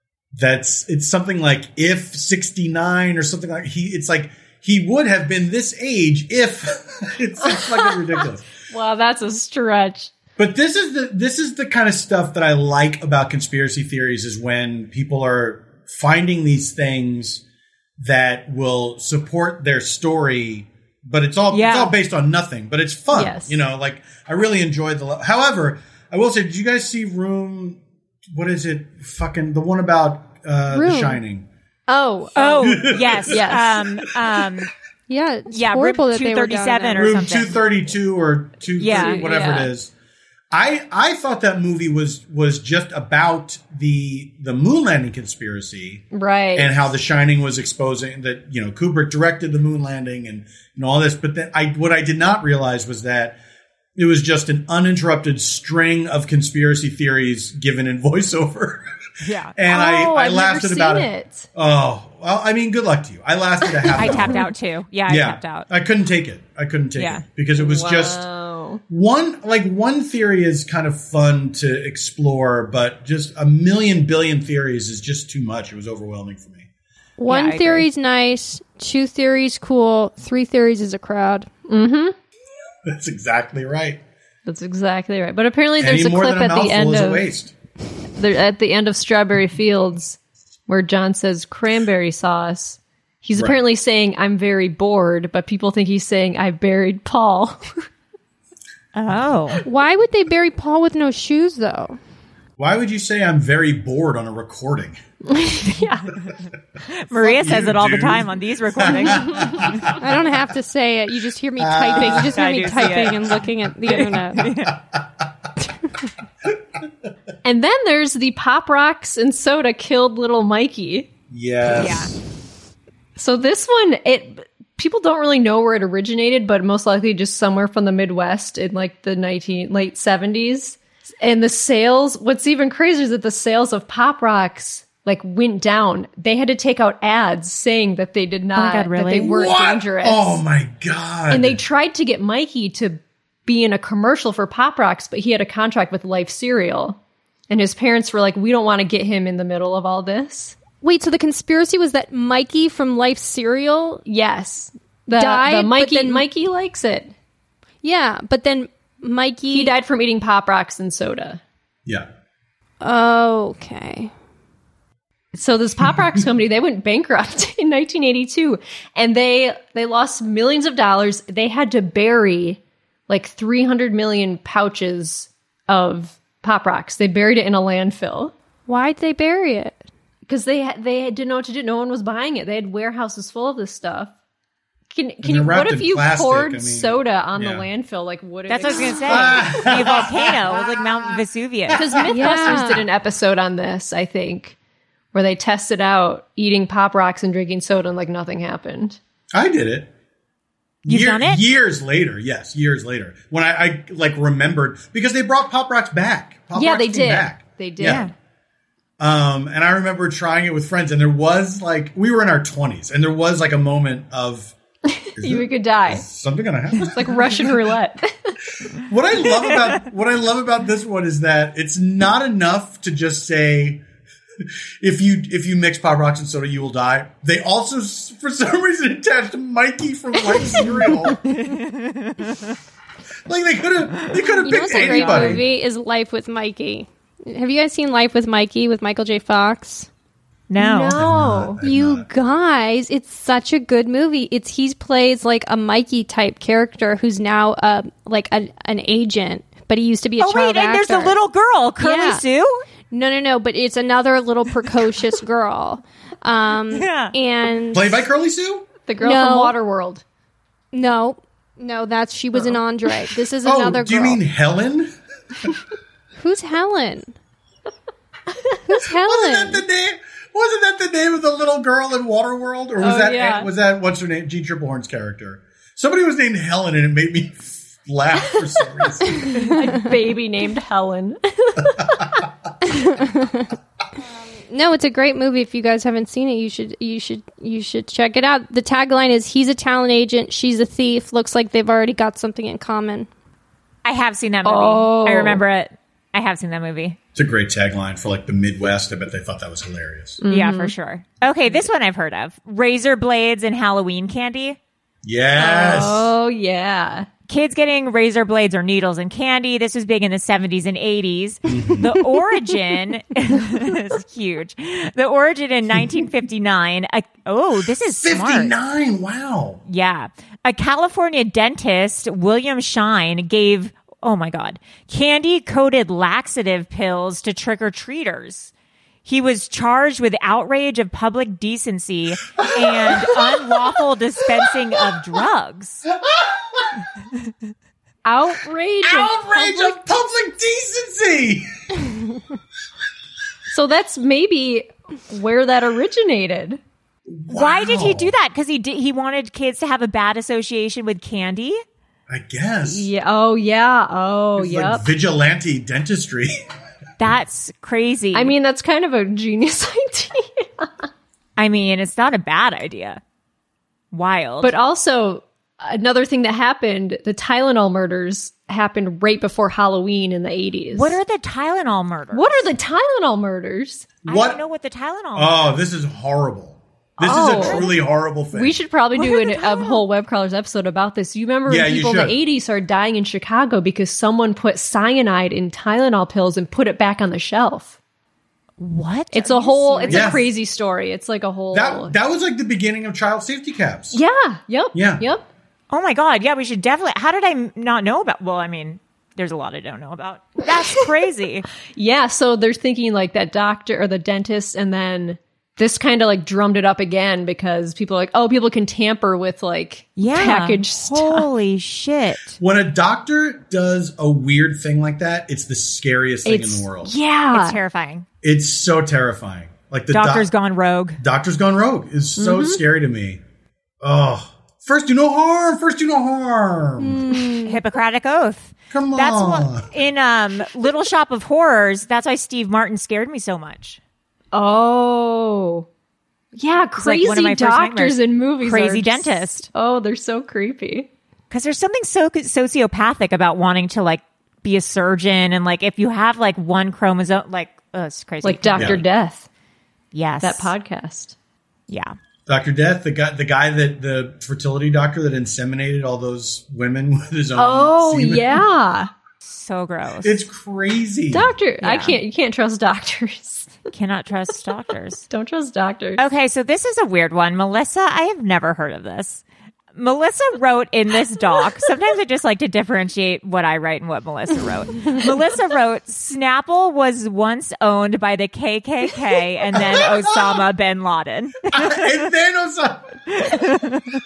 It's something like if 69 or something like it's like he would have been this age if it's fucking ridiculous. Wow, that's a stretch. But this is the kind of stuff that I like about conspiracy theories is when people are finding these things that will support their story, but it's all based on nothing, but it's fun. Yes. You know, like I really enjoyed however, I will say, did you guys see Room? What is it? Fucking the one about The Shining. Oh, yes. Yeah, it's horrible Room that they were down 237 there. or Room something. 232 or 230, whatever it is. I thought that movie was just about the moon landing conspiracy, right? And how The Shining was exposing that Kubrick directed the moon landing and all this. But then what I did not realize was that it was just an uninterrupted string of conspiracy theories given in voiceover. Yeah, and I laughed at about it. Oh, well, I mean, good luck to you. I lasted a half hour. I tapped out too. I tapped out. I couldn't take it. Because it was just. One theory is kind of fun to explore, but just a million billion theories is just too much. It was overwhelming for me. One theory's nice, 2 theories, cool. 3 theories is a crowd. Mm-hmm. That's exactly right. That's exactly right. But apparently there's Any a more clip than a at the end mouthful is a of waste. at the end of Strawberry Fields where John says cranberry sauce. He's apparently saying, I'm very bored, but people think he's saying, I buried Paul. Oh. Why would they bury Paul with no shoes, though? Why would you say I'm very bored on a recording? Maria says you, it all the dude. time on these recordings. I don't have to say it. You just hear me typing. You just hear I me do see typing it. and looking at the internet. And then there's the Pop Rocks and soda killed little Mikey. Yes. So this one, people don't really know where it originated, but most likely just somewhere from the Midwest in like the late 70s. And the sales, what's even crazier is that the sales of Pop Rocks like went down. They had to take out ads saying that they did not, God, really? that they weren't What? dangerous. Oh my God. And they tried to get Mikey to be in a commercial for Pop Rocks, but he had a contract with Life Cereal. And his parents were like, we don't want to get him in the middle of all this. Wait, so the conspiracy was that Mikey from Life Cereal? Yes. Died, Mikey, but then- Mikey likes it. Yeah, but then Mikey... He died from eating Pop Rocks and soda. Yeah. Okay. So this Pop Rocks company, they went bankrupt in 1982, and they lost millions of dollars. They had to bury like 300 million pouches of Pop Rocks. They buried it in a landfill. Why'd they bury it? Because they didn't know what to do. No one was buying it. They had warehouses full of this stuff. Can they're you? wrapped What if in you plastic, poured I mean, soda on the yeah. landfill? Like, would it? That's what I was going to say. Be a volcano. It was like Mount Vesuvius. Because Mythbusters did an episode on this, I think, where they tested out eating Pop Rocks and drinking soda, and like nothing happened. I did it. You've done it? Years later. Yes, years later. When I like remembered, because they brought Pop Rocks back. Pop Yeah, Rocks they came did. Back. They did. Yeah. And I remember trying it with friends, and there was like, we were in our 20s, and there was like a moment of, You could die. is something gonna happen? It's like Russian roulette. What I love about this one is that it's not enough to just say, if you mix Pop Rocks and soda, you will die. They also, for some reason, attached Mikey from Life Cereal. Like they could have You know picked what's a great anybody. movie is Life with Mikey. Have you guys seen Life with Mikey with Michael J. Fox? No. You guys, it's such a good movie. He plays like a Mikey type character who's now like an agent, but he used to be a child actor. And there's a little girl, Curly Sue? No, but it's another little precocious girl. And Played by Curly Sue? The girl from Waterworld. No, she was an Andre. This is another girl. Do you mean Helen? Who's Helen? Who's Helen? Wasn't that the name of the little girl in Waterworld? Or was that what's her name? Gene Triplehorn's character. Somebody was named Helen, and it made me laugh for some reason. A baby named Helen. No, it's a great movie. If you guys haven't seen it, you should check it out. The tagline is "He's a talent agent, she's a thief. Looks like they've already got something in common." I have seen that movie. Oh. I remember it. I have seen that movie. It's a great tagline for like the Midwest. I bet they thought that was hilarious. Yeah, for sure. Okay, this one I've heard of. Razor blades and Halloween candy. Yes. Oh, yeah. Kids getting razor blades or needles and candy. This was big in the 70s and 80s. The origin is huge. The origin in 1959. This is 59. Smart. Wow. Yeah. A California dentist, William Shine, gave, oh my God, candy-coated laxative pills to trick-or-treaters. He was charged with outrage of public decency and unlawful dispensing of drugs. Outrage of public decency. So that's maybe where that originated. Why did he do that? Because he wanted kids to have a bad association with candy? I guess. Yeah. Oh, yeah. Oh, It's yep. like vigilante dentistry. That's crazy. I mean, that's kind of a genius idea. I mean, it's not a bad idea. Wild. But also, another thing that happened, the Tylenol murders happened right before Halloween in the 80s. What are the Tylenol murders? What are the Tylenol murders? I don't know what the Tylenol Oh, this is horrible. This is a truly horrible thing. We should probably do a whole Web Crawlers episode about this. You remember when people in the 80s started dying in Chicago because someone put cyanide in Tylenol pills and put it back on the shelf. What? It's a crazy story. It's like a whole... That was like the beginning of child safety caps. Yeah. Yep. Oh my God. Yeah, we should definitely... How did I not know about... Well, I mean... There's a lot I don't know about. That's crazy. Yeah, so they're thinking like that doctor or the dentist, and then this kind of like drummed it up again because people are like, oh, people can tamper with like packaged stuff. Holy shit. When a doctor does a weird thing like that, it's the scariest thing in the world. Yeah. It's terrifying. It's so terrifying. Like the Doctor's Gone Rogue. Doctor's Gone Rogue is so scary to me. Oh, first do no harm. First do no harm. Hippocratic Oath. Come on. That's what in Little Shop of Horrors. That's why Steve Martin scared me so much. Oh, yeah, crazy like one of my doctors in movies. Crazy dentist. Oh, they're so creepy. Because there's something so sociopathic about wanting to like be a surgeon, and like if you have like one chromosome, like it's crazy. Like Dr. Death. Yes, that podcast. Yeah. Dr. Death, the guy that the fertility doctor that inseminated all those women with his own. Oh semen. yeah, so gross. It's crazy. You can't trust doctors. Cannot trust doctors. Don't trust doctors. Okay, so this is a weird one, Melissa. I have never heard of this. Melissa wrote in this doc. Sometimes I just like to differentiate what I write and what Melissa wrote. Melissa wrote, Snapple was once owned by the KKK and then Osama bin Laden. And then Osama.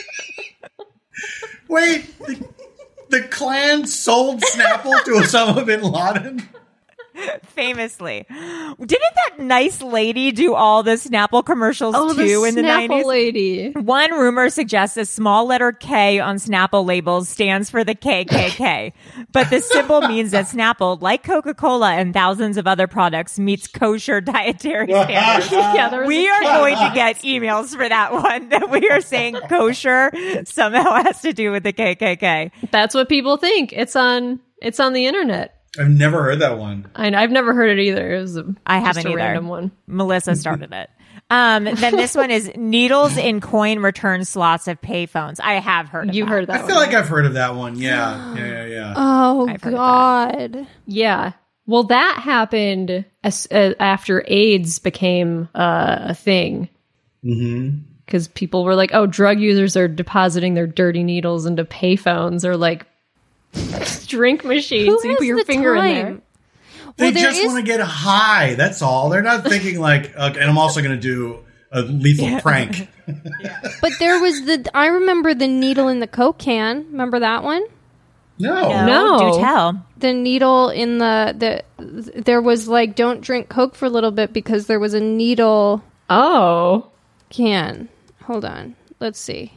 Wait, the Klan sold Snapple to Osama bin Laden? Famously. Didn't that nice lady do all the Snapple commercials too in the 90s? Snapple lady. One rumor suggests a small letter K on Snapple labels stands for the KKK. But the symbol means that Snapple, like Coca-Cola and thousands of other products, meets kosher dietary standards. We are going to get emails for that one, that we are saying kosher somehow has to do with the KKK. That's what people think. It's on the internet. I've never heard that one. I've never heard it either. It was I haven't either. Random one. Melissa started it. Then this one is needles in coin return slots of payphones. I have heard of You've that. heard that I feel like I've heard of that one. Yeah. Oh, God. Yeah. Well, that happened after AIDS became a thing. Mm-hmm. Because people were like, oh, drug users are depositing their dirty needles into payphones or like drink machines. So you put your finger in there. They just want to get high. That's all. They're not thinking like, and I'm also going to do a lethal prank. But there was I remember the needle in the Coke can. Remember that one? No. Do tell. The needle in there was like, don't drink Coke for a little bit because there was a needle. Oh. Can. Hold on. Let's see.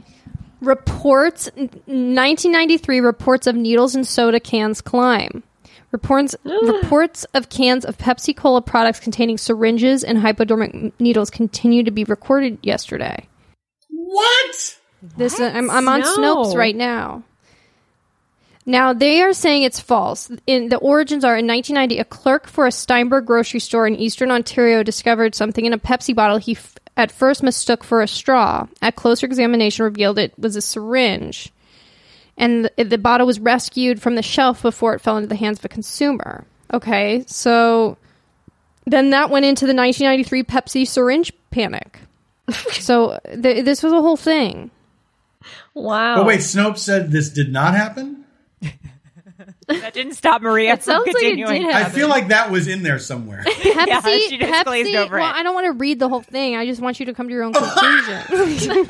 1993 reports of needles in soda cans climb. Reports of cans of Pepsi Cola products containing syringes and hypodermic needles continue to be recorded yesterday. What? I'm on Snopes right now. Now, they are saying it's false. The origins are in 1990, a clerk for a Steinberg grocery store in Eastern Ontario discovered something in a Pepsi bottle he at first mistook for a straw. At closer examination revealed it was a syringe. And the bottle was rescued from the shelf before it fell into the hands of a consumer. Okay, so then that went into the 1993 Pepsi syringe panic. So this was a whole thing. Wow. But wait, Snopes said this did not happen? That didn't stop Maria from continuing. It did happen. I feel like that was in there somewhere. Pepsi, she just glazed over well, it. I don't want to read the whole thing. I just want you to come to your own conclusion.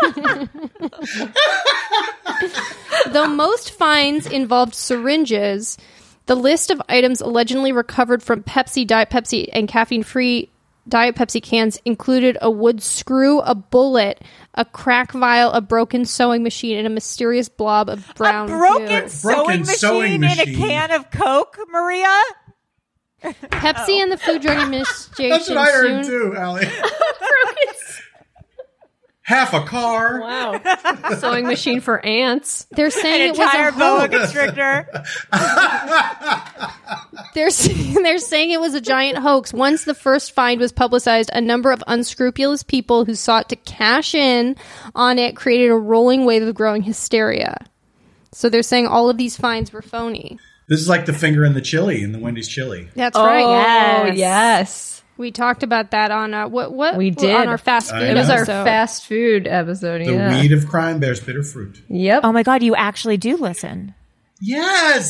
Though most finds involved syringes, the list of items allegedly recovered from Pepsi, Diet Pepsi, and caffeine-free Diet Pepsi cans included a wood screw, a bullet, a crack vial, a broken sewing machine, and a mysterious blob of brown goo. Broken sewing machine in a can of Coke, Maria? Pepsi and the Food Drug Administration That's what I heard too, Allie. half a car. Wow. Sewing machine for ants. They're saying An it was entire a boa hoax. constrictor. They're saying it was a giant hoax. Once the first find was publicized, a number of unscrupulous people who sought to cash in on it created a rolling wave of growing hysteria. So they're saying all of these finds were phony. This is like the finger in the chili, in the Wendy's chili. That's right. Oh, yes. We talked about that on what we did on our fast food. It was our episode. fast food episode. The weed of crime bears bitter fruit. Yep. Oh my God, you actually do listen. Yes.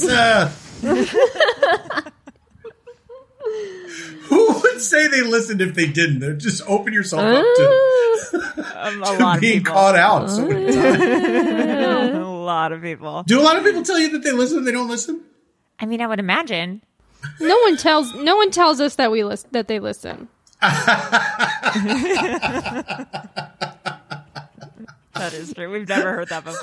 Who would say they listened if they didn't? They're just open yourself up to A lot of being people. caught out so many times. A lot of people. Do a lot of people tell you that they listen and they don't listen? I mean, I would imagine. No one tells us that that they listen. That is true. We've never heard that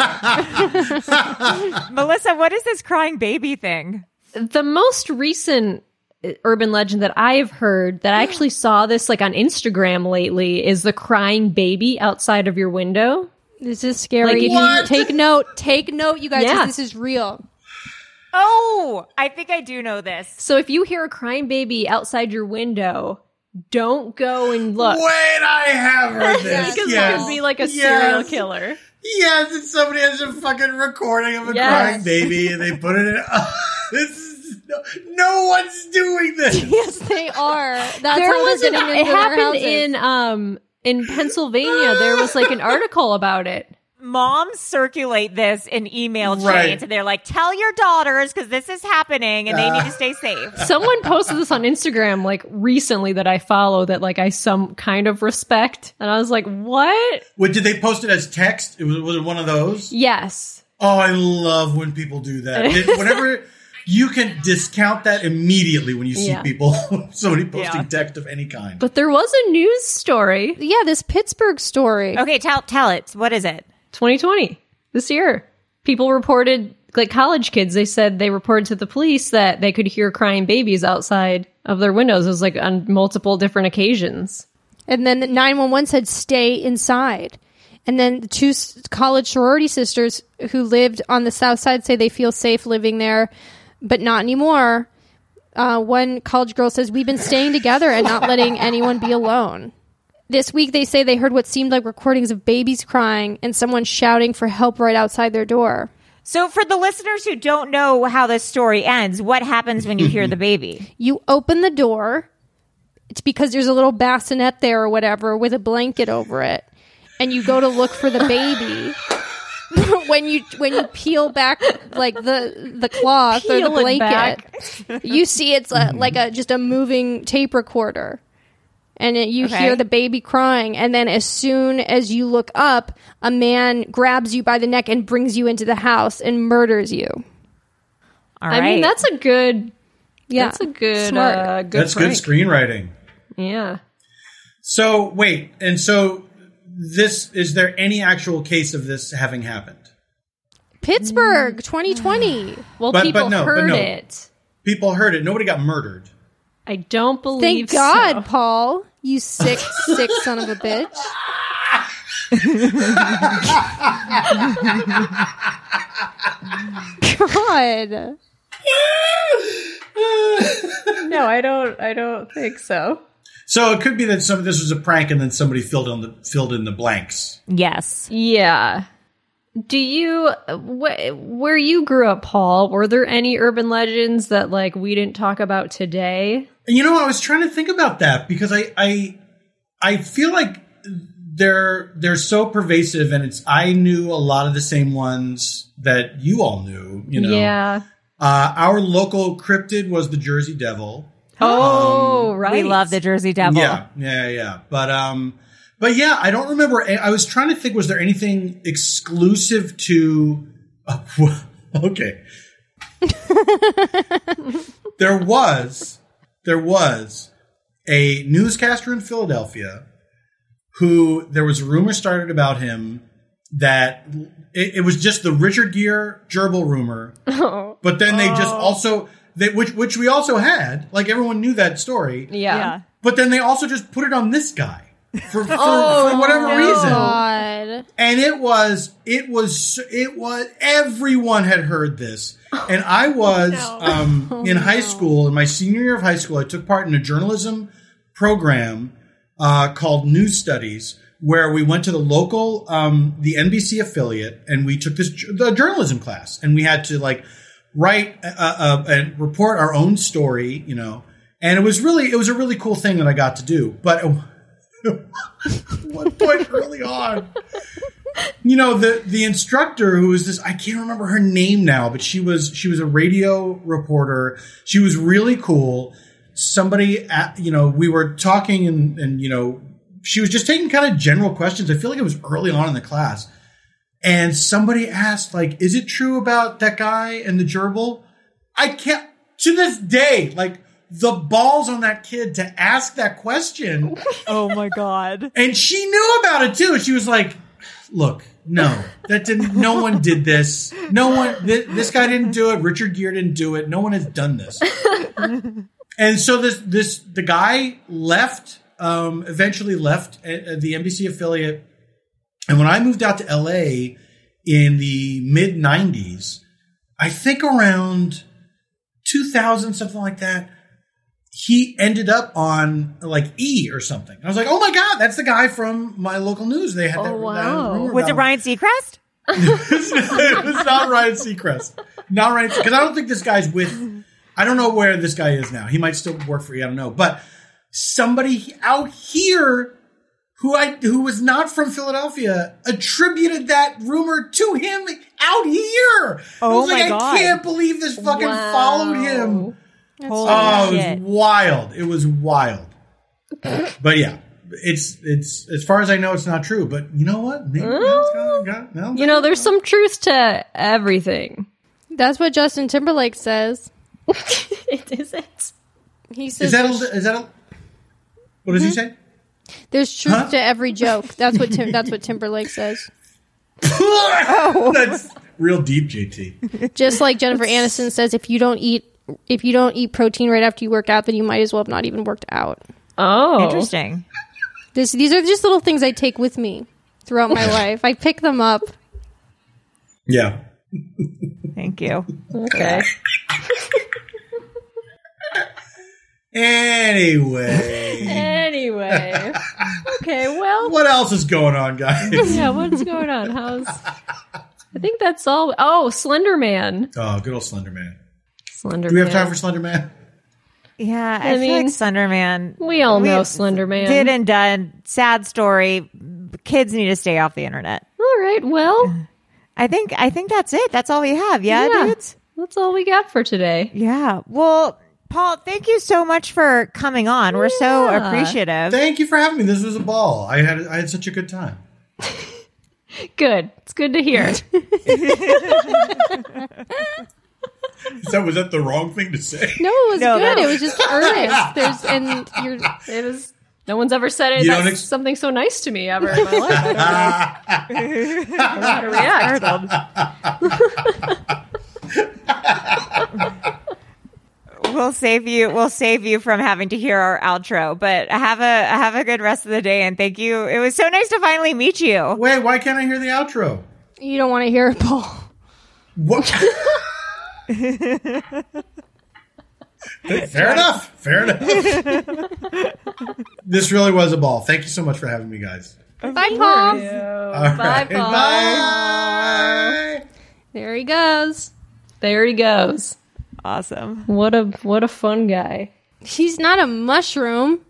before. Melissa, what is this crying baby thing? The most recent urban legend that I've heard that I actually saw this like on Instagram lately is the crying baby outside of your window. This is scary. Like, if What? Take note, you guys. 'Cause Yeah. This is real. Oh, I think I do know this. So if you hear a crying baby outside your window, don't go and look. Wait, I have heard this. Because yes. it could be like a Yes. serial killer. Yes, and somebody has a fucking recording of a Yes. crying baby and they put it in. This is no one's doing this. Yes, they are. That's There how was they're an, getting it into their happened houses. in Pennsylvania. There was like an article about it. Moms circulate this in email chains, Right. and they're like, tell your daughters because this is happening and they need to stay safe. Someone posted this on Instagram like recently that I follow that like I some kind of respect, and I was like, what? Wait, did they post it as text? Was it one of those? Yes. Oh, I love when people do that. Whenever you can discount that immediately when you see Yeah. people, somebody posting Yeah. text of any kind. But there was a news story, Yeah, this Pittsburgh story. Okay, tell it. What is it? 2020, this year. People reported, like college kids, they said they reported to the police that they could hear crying babies outside of their windows. It was like on multiple different occasions. And then the 911 said stay inside. And then the two college sorority sisters who lived on the south side say they feel safe living there, but not anymore. One college girl says, we've been staying together and not letting anyone be alone. This week, they say they heard what seemed like recordings of babies crying and someone shouting for help right outside their door. So for the listeners who don't know how this story ends, what happens when you hear the baby? You open the door. It's because there's a little bassinet there or whatever with a blanket over it. And you go to look for the baby. when you peel back like the cloth or the Peel it blanket, you see it's just a moving tape recorder. And you Okay. hear the baby crying. And then as soon as you look up, a man grabs you by the neck and brings you into the house and murders you. All I mean, right. that's a good, Yeah. that's a good, Smart. good That's prank. good screenwriting. Yeah. So wait, and so is there any actual case of this having happened? Pittsburgh, 2020. Well, But people no, heard no. it. People heard it. Nobody got murdered. I don't believe Thank God, so. Paul. You sick son of a bitch. God. No, I don't think so. So it could be that this was a prank, and then somebody filled in the blanks. Yes. Yeah. Do you, where you grew up, Paul, were there any urban legends that like we didn't talk about today? You know, I was trying to think about that because I feel like they're so pervasive, and I knew a lot of the same ones that you all knew. You know, Yeah. Our local cryptid was the Jersey Devil. Oh, right. We love the Jersey Devil. Yeah. But yeah, I don't remember. I was trying to think, was there anything exclusive to, okay. There was a newscaster in Philadelphia who there was a rumor started about him that it was just the Richard Gere gerbil rumor. But then they just also, which we also had, like everyone knew that story. Yeah. But then they also just put it on this guy. for whatever reason. God. And it was everyone had heard this. And I was in high school, in my senior year of high school, I took part in a journalism program called News Studies, where we went to the local, the NBC affiliate, and we took the journalism class, and we had to like write and report our own story, you know, and it was a really cool thing that I got to do. But at one point early on, you know, the instructor, who was this, I can't remember her name now, but she was a radio reporter. She was really cool. Somebody, you know, we were talking and, you know, she was just taking kind of general questions. I feel like it was early on in the class. And somebody asked, like, is it true about that guy and the gerbil? I can't, to this day, like, the balls on that kid to ask that question. Oh my God. And she knew about it too. She was like, look, no one did this. This guy didn't do it. Richard Gere didn't do it. No one has done this. And so the guy left, eventually left the NBC affiliate. And when I moved out to LA in the mid 90s, I think around 2000, something like that, he ended up on like E! or something. I was like, oh my God, that's the guy from my local news. They had that rumor. Was it Ryan Seacrest? It was not Ryan Seacrest. Not Ryan, because I don't think this guy's with, I don't know where this guy is now. He might still work for you. I don't know. But somebody out here who was not from Philadelphia attributed that rumor to him out here. I was like, I can't believe this fucking followed him. It was wild. It was wild. But yeah, it's as far as I know, it's not true. But you know what? Maybe you know, there's some truth to everything. That's what Justin Timberlake says. It isn't. He says, is that what does he say? There's truth to every joke. That's what Timberlake says. That's real deep, JT. Just like Jennifer Aniston says, if you don't eat protein right after you work out, then you might as well have not even worked out. Oh, interesting. These are just little things I take with me throughout my life. I pick them up. Yeah. Thank you. Okay. Anyway. Okay, well. What else is going on, guys? Yeah, what's going on? I think that's all. Oh, Slender Man. Oh, good old Slender Man. Slender Do we have Man. time for Slender Man? Yeah, I feel like Slender Man. We all know Slender Man. Did and done. Sad story. Kids need to stay off the internet. All right, well. I think that's it. That's all we have. Yeah, dudes? That's all we got for today. Yeah. Well, Paul, thank you so much for coming on. We're so appreciative. Thank you for having me. This was a ball. I had such a good time. Good. It's good to hear. Was that the wrong thing to say? No, it was good. It was just earnest. It was. No one's ever said something so nice to me ever in my life. I don't know how to react. We'll save you from having to hear our outro, but have a good rest of the day, and thank you. It was so nice to finally meet you. Wait, why can't I hear the outro? You don't want to hear it, Paul. What? Fair enough. This really was a ball. Thank you so much for having me, guys. Bye, Paul. Bye, Paul. Bye. There he goes. Awesome. What a fun guy. He's not a mushroom.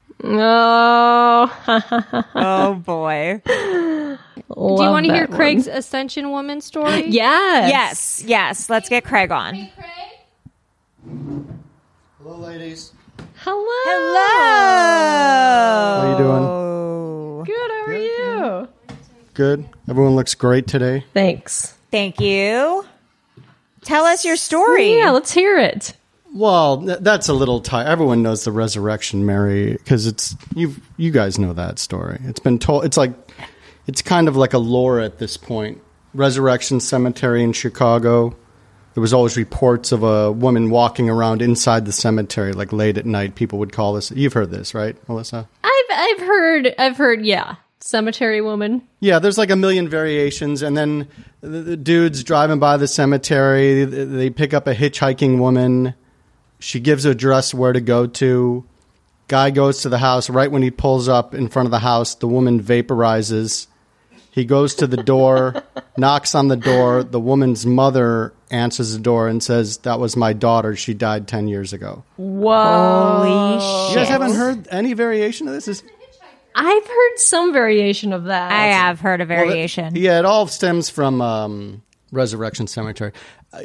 Oh. Oh boy. Do you want to hear Craig's Ascension Woman story? Yes. Yes. Let's get Craig on. Hey, Craig. Hello, ladies. Hello. How you doing? Good. How are you? Good. Everyone looks great today. Thanks. Thank you. Tell us your story. Yeah, let's hear it. Well, that's a little tight. Everyone knows the Resurrection Mary because it's you guys know that story. It's been told. It's kind of like a lore at this point. Resurrection Cemetery in Chicago. There was always reports of a woman walking around inside the cemetery, like late at night. People would call this. You've heard this, right, Melissa? I've I've heard, yeah. Cemetery woman. Yeah, there's like a million variations, and then the dude's driving by the cemetery. They pick up a hitchhiking woman. She gives a address where to go to. Guy goes to the house. Right when he pulls up in front of the house, the woman vaporizes. He goes to the door, knocks on the door. The woman's mother answers the door and says, "That was my daughter. She died 10 years ago." Whoa. Holy shit. You guys haven't heard any variation of this? I've heard some variation of that. I have heard a variation. Yeah, it all stems from Resurrection Cemetery.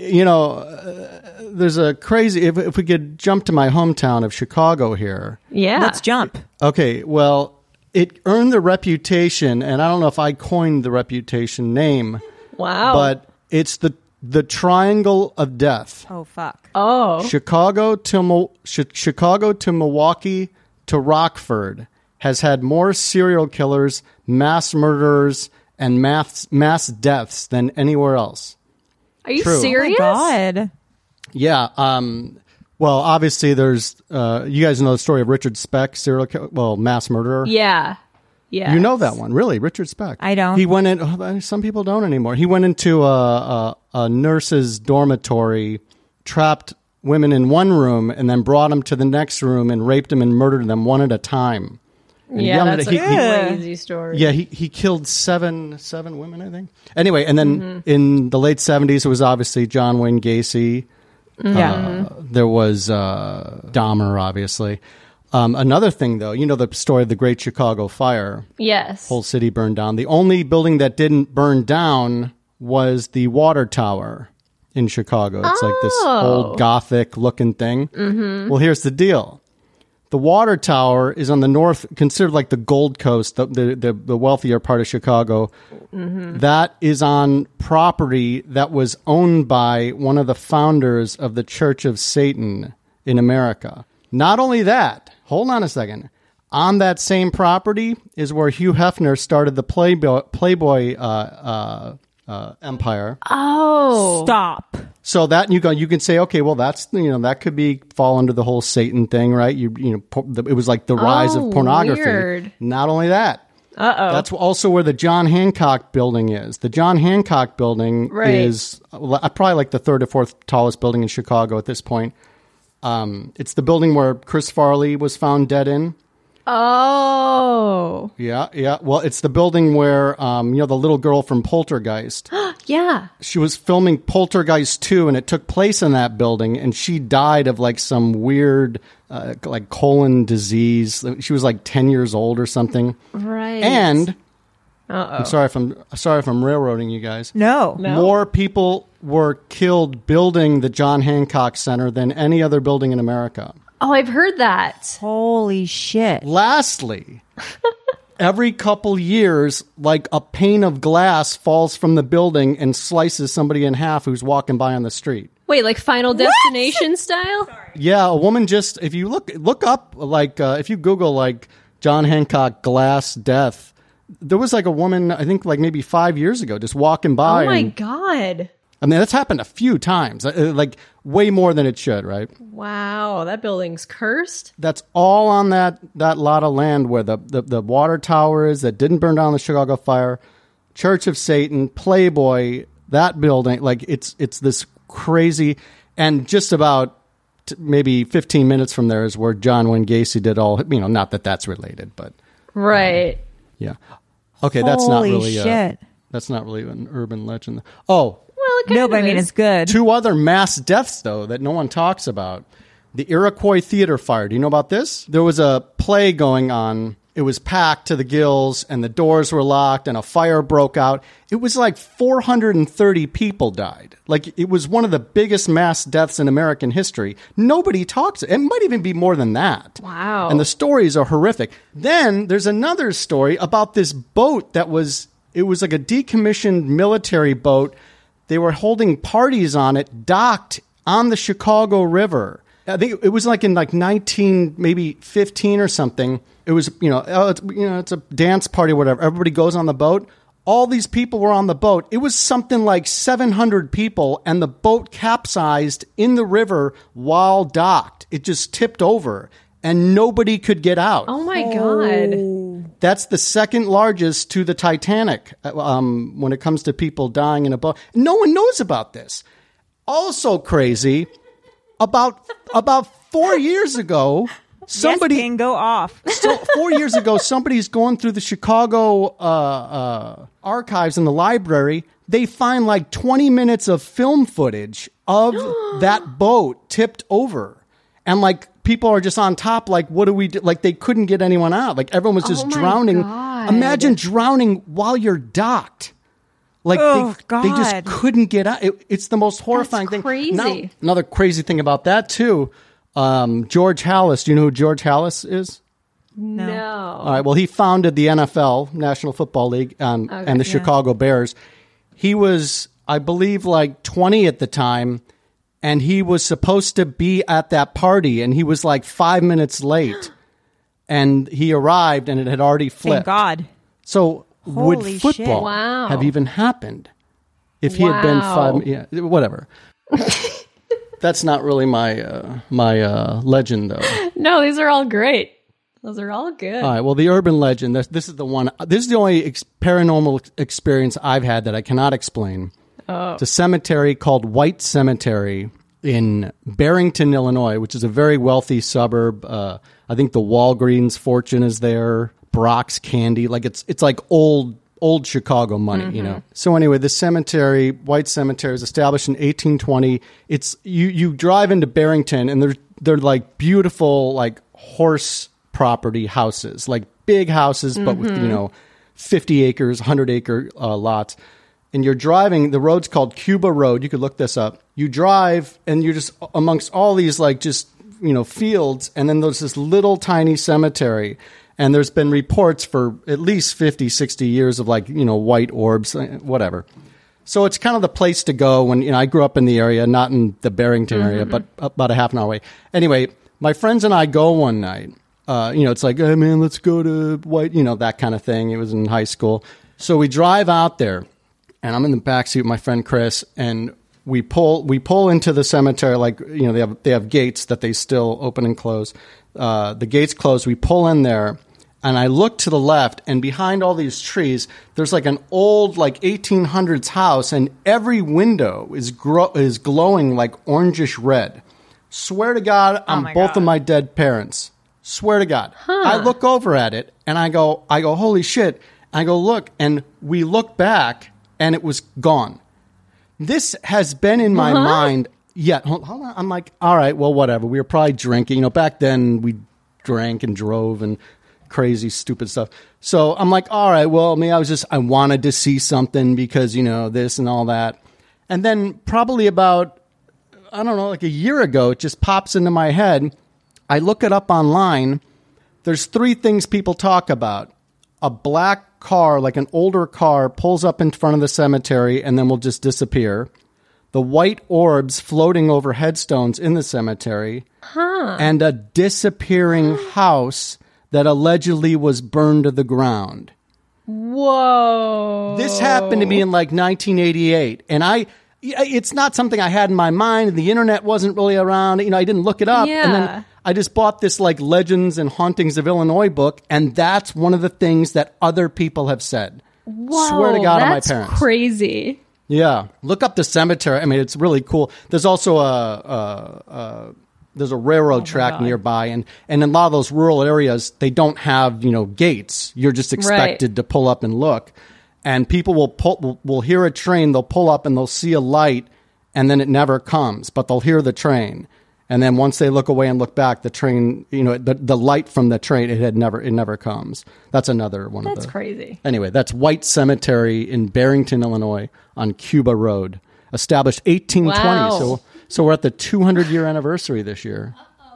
There's a crazy... If we could jump to my hometown of Chicago here. Yeah. Let's jump. Okay, well, it earned the reputation, and I don't know if I coined the reputation name. Wow. But it's the Triangle of Death. Oh, fuck. Oh. Chicago to Milwaukee to Rockford has had more serial killers, mass murderers, and mass deaths than anywhere else. Are you True. serious? Oh my God. Yeah. Well, obviously, there's... you guys know the story of Richard Speck, mass murderer? Yeah. Yeah. You know that one, really, Richard Speck. I don't. He went in... some people don't anymore. He went into a nurse's dormitory, trapped women in one room, and then brought them to the next room and raped them and murdered them one at a time. And yeah, that's a crazy story. Yeah, he killed seven women, I think. Anyway, and then in the late 70s, it was obviously John Wayne Gacy. There was Dahmer, obviously. Another thing, though, you know the story of the Great Chicago Fire. Yes. Whole city burned down. The only building that didn't burn down was the Water Tower in Chicago. It's like this old Gothic-looking thing. Mm-hmm. Well, here's the deal. The Water Tower is on the north, considered like the Gold Coast, the wealthier part of Chicago. Mm-hmm. That is on property that was owned by one of the founders of the Church of Satan in America. Not only that, hold on a second. On that same property is where Hugh Hefner started the Playboy empire. Oh, stop. So that you can say, okay, well, that's that could fall under the whole Satan thing, right? It was like the rise of pornography. Weird. Not only that, that's also where the John Hancock building is. The John Hancock building is probably like the third or fourth tallest building in Chicago at this point. It's the building where Chris Farley was found dead in. Oh. Yeah. Well, it's the building where, the little girl from Poltergeist. Yeah. She was filming Poltergeist 2, and it took place in that building, and she died of like some weird, colon disease. She was like 10 years old or something. Right. And I'm sorry if I'm railroading you guys. No. More people were killed building the John Hancock Center than any other building in America. Oh, I've heard that. Holy shit. Lastly, every couple years, like a pane of glass falls from the building and slices somebody in half who's walking by on the street. Wait, like Final Destination style? Sorry. Yeah, a woman just, if you look up, if you Google, like, John Hancock glass death, there was like a woman, I think like maybe 5 years ago, just walking by. Oh my God. I mean, that's happened a few times, like way more than it should, right? Wow, that building's cursed. That's all on that lot of land where the water tower is that didn't burn down the Chicago Fire, Church of Satan, Playboy, that building. Like it's this crazy, and just about maybe 15 minutes from there is where John Wayne Gacy did all. Not that that's related, but right. Yeah. Okay, Holy that's not really. Shit. That's not really an urban legend. Oh. No, but I mean, it's good. Two other mass deaths, though, that no one talks about. The Iroquois Theater fire. Do you know about this? There was a play going on. It was packed to the gills, and the doors were locked, and a fire broke out. It was like 430 people died. Like, it was one of the biggest mass deaths in American history. Nobody talks. It might even be more than that. Wow. And the stories are horrific. Then there's another story about this boat that was... It was like a decommissioned military boat. They were holding parties on it, docked on the Chicago River. I think it was like in 1915 or something. It was, it's a dance party or whatever. Everybody goes on the boat. All these people were on the boat. It was something like 700 people, and the boat capsized in the river while docked. It just tipped over. and nobody could get out. Oh my God. That's the second largest to the Titanic when it comes to people dying in a boat. No one knows about this. Also crazy, about 4 years ago, somebody yes, King, go off. So 4 years ago, somebody's going through the Chicago archives in the library. They find like 20 minutes of film footage of that boat tipped over. And like people are just on top, like, what do we do? Like they couldn't get anyone out. Like everyone was just drowning. God. Imagine drowning while you're docked. Like they just couldn't get out. It's the most horrifying thing. Crazy. Now, another crazy thing about that too, George Halas. Do you know who George Halas is? No. All right. Well, he founded the NFL, National Football League, and the Chicago Bears. He was, I believe, like 20 at the time, and he was supposed to be at that party, and he was like 5 minutes late. And he arrived, and it had already flipped. Thank God. So Holy would football shit. have even happened if he had been 5? Yeah, whatever. That's not really my legend, though. No, these are all great. Those are all good. All right. Well, the urban legend. This is the one. This is the only paranormal experience I've had that I cannot explain. Oh. It's a cemetery called White Cemetery in Barrington, Illinois, which is a very wealthy suburb. I think the Walgreens fortune is there. Brock's Candy, like it's like old Chicago money, you know. So anyway, the cemetery, White Cemetery, was established in 1820. It's you drive into Barrington, and they're like beautiful, like horse property houses, like big houses, but with 50 acres, 100-acre lots. And you're driving. The road's called Cuba Road. You could look this up. You drive, and you're just amongst all these like just fields, and then there's this little tiny cemetery. And there's been reports for at least 50, 60 years of like, white orbs, whatever. So it's kind of the place to go when, I grew up in the area, not in the Barrington area, but about a half an hour away. Anyway, my friends and I go one night. It's like, hey man, let's go to White, that kind of thing. It was in high school. So we drive out there, and I'm in the backseat with my friend Chris, and we pull into the cemetery, like, they have gates that they still open and close. The gates close. We pull in there. And I look to the left, and behind all these trees, there's like an old, like 1800s house, and every window is glowing like orangish red. Swear to God, I'm both of my dead parents. Swear to God. I look over at it, and I go, holy shit. I go, look, and we look back, and it was gone. This has been in my mind. Yeah, hold on. I'm like, all right, well, whatever. We were probably drinking. Back then we drank and drove and crazy, stupid stuff. So I'm like, all right, well, I wanted to see something because, this and all that. And then probably about, I don't know, like a year ago, it just pops into my head. I look it up online. There's 3 things people talk about. A black car, like an older car, pulls up in front of the cemetery and then will just disappear. The white orbs floating over headstones in the cemetery. And a disappearing house that allegedly was burned to the ground. Whoa. This happened to me in like 1988. And it's not something I had in my mind. The internet wasn't really around. I didn't look it up. Yeah. And then I just bought this like Legends and Hauntings of Illinois book. And that's one of the things that other people have said. Whoa, swear to God on my that's parents. Crazy. Yeah. Look up the cemetery. It's really cool. There's also there's a railroad track nearby, and in a lot of those rural areas, they don't have, gates. You're just expected to pull up and look. And people will hear a train, they'll pull up and they'll see a light, and then it never comes, but they'll hear the train. And then once they look away and look back, the train, the light from the train, it never comes. That's another one. That's crazy. Anyway, that's White Cemetery in Barrington, Illinois on Cuba Road, established 1820. Wow. So we're at the 200-year anniversary this year.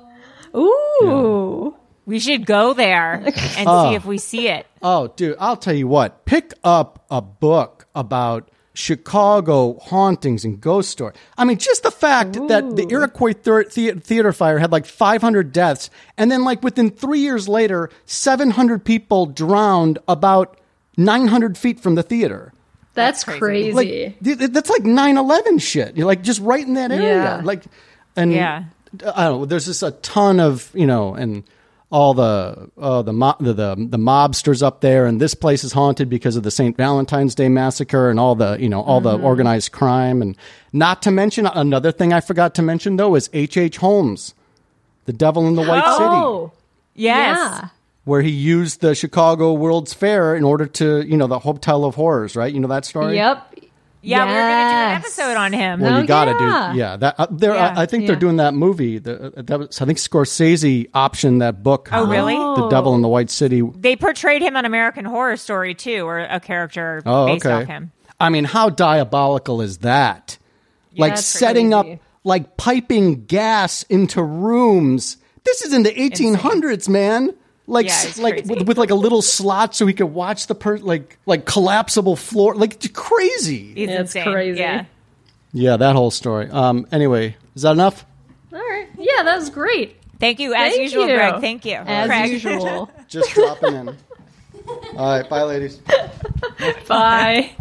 Ooh. Yeah. We should go there and see if we see it. Oh, dude, I'll tell you what. Pick up a book about Chicago hauntings and ghost stories. Just the fact that the Iroquois Theater fire had like 500 deaths, and then like within 3 years later, 700 people drowned about 900 feet from the theater. That's crazy. Like, that's like 9/11 shit. You're like just right in that area. Yeah. Like, and I don't know. There's just a ton of, and all the mobsters up there, and this place is haunted because of the St. Valentine's Day massacre and all the, all the organized crime. And not to mention, another thing I forgot to mention, though, is H.H. Holmes, The Devil in the White City. Yes. Yeah. Where he used the Chicago World's Fair in order to, the Hotel of Horrors, right? You know that story? Yep. Yeah, we're going to do an episode on him. Well, you got to do. Yeah, I think they're doing that movie. I think Scorsese optioned that book. Oh, really? The Devil in the White City. They portrayed him on American Horror Story too, or a character based off him. I mean, how diabolical is that? Yeah, like setting up, crazy. like piping gas into rooms. This is in the 1800s, man. Like, with like a little slot so he could watch the like collapsible floor. Like, it's crazy. It's crazy. Yeah, that whole story. Anyway, is that enough? All right. Yeah, that was great. Thank you, as usual, Greg. Thank you. As Greg. usual. Just dropping in. All right, bye, ladies. Bye.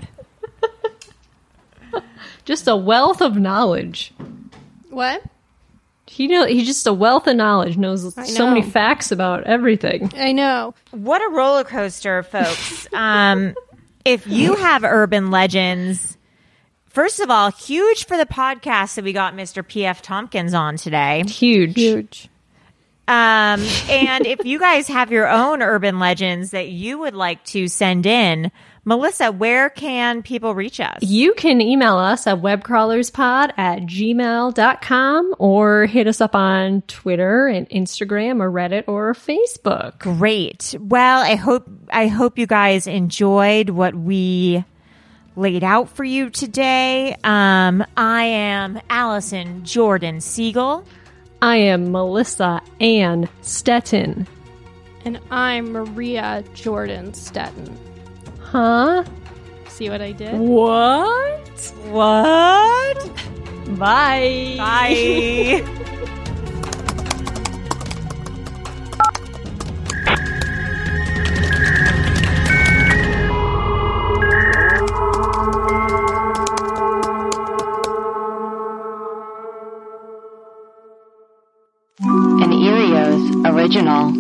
Just a wealth of knowledge. What? He's just a wealth of knowledge, knows so many facts about everything. I know. What a roller coaster, folks. If you have urban legends, first of all, huge for the podcast that we got Mr. P.F. Tompkins on today. Huge. And if you guys have your own urban legends that you would like to send in, Melissa, where can people reach us? You can email us at webcrawlerspod@gmail.com or hit us up on Twitter and Instagram or Reddit or Facebook. Great. Well, I hope you guys enjoyed what we laid out for you today. I am Allison Jordan Siegel. I am Melissa Ann Stettin. And I'm Maria Jordan Stettin. Huh? See what I did? What? Bye. Bye. An Erios original.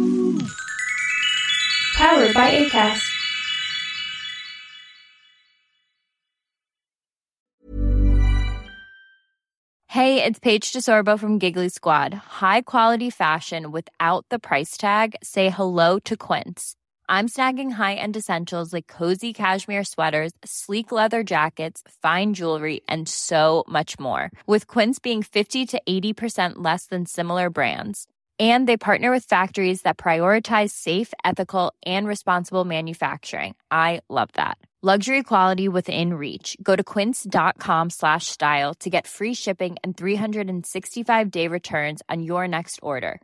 Powered by Acast. Hey, it's Paige DeSorbo from Giggly Squad. High quality fashion without the price tag. Say hello to Quince. I'm snagging high-end essentials like cozy cashmere sweaters, sleek leather jackets, fine jewelry, and so much more. With Quince being 50 to 80% less than similar brands. And they partner with factories that prioritize safe, ethical, and responsible manufacturing. I love that. Luxury quality within reach. Go to quince.com/style to get free shipping and 365-day returns on your next order.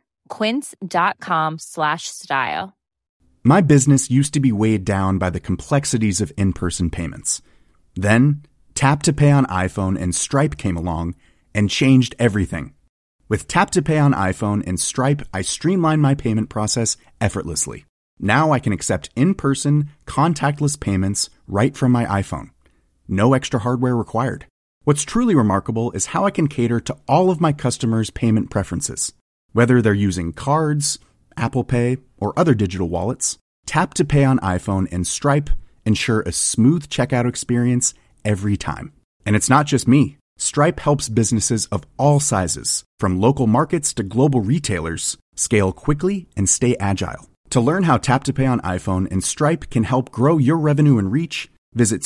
Quince.com/style. My business used to be weighed down by the complexities of in-person payments. Then, Tap to Pay on iPhone and Stripe came along and changed everything. With Tap to Pay on iPhone and Stripe, I streamlined my payment process effortlessly. Now I can accept in-person, contactless payments right from my iPhone. No extra hardware required. What's truly remarkable is how I can cater to all of my customers' payment preferences. Whether they're using cards, Apple Pay, or other digital wallets, Tap to Pay on iPhone and Stripe ensure a smooth checkout experience every time. And it's not just me. Stripe helps businesses of all sizes, from local markets to global retailers, scale quickly and stay agile. To learn how Tap to Pay on iPhone and Stripe can help grow your revenue and reach, visit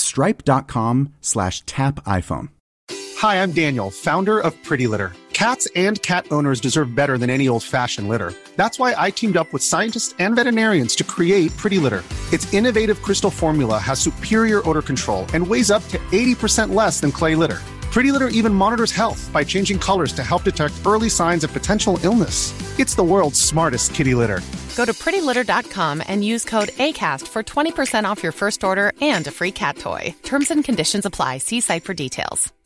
stripe.com/tapiphone. Hi, I'm Daniel, founder of Pretty Litter. Cats and cat owners deserve better than any old-fashioned litter. That's why I teamed up with scientists and veterinarians to create Pretty Litter. Its innovative crystal formula has superior odor control and weighs up to 80% less than clay litter. Pretty Litter even monitors health by changing colors to help detect early signs of potential illness. It's the world's smartest kitty litter. Go to prettylitter.com and use code ACAST for 20% off your first order and a free cat toy. Terms and conditions apply. See site for details.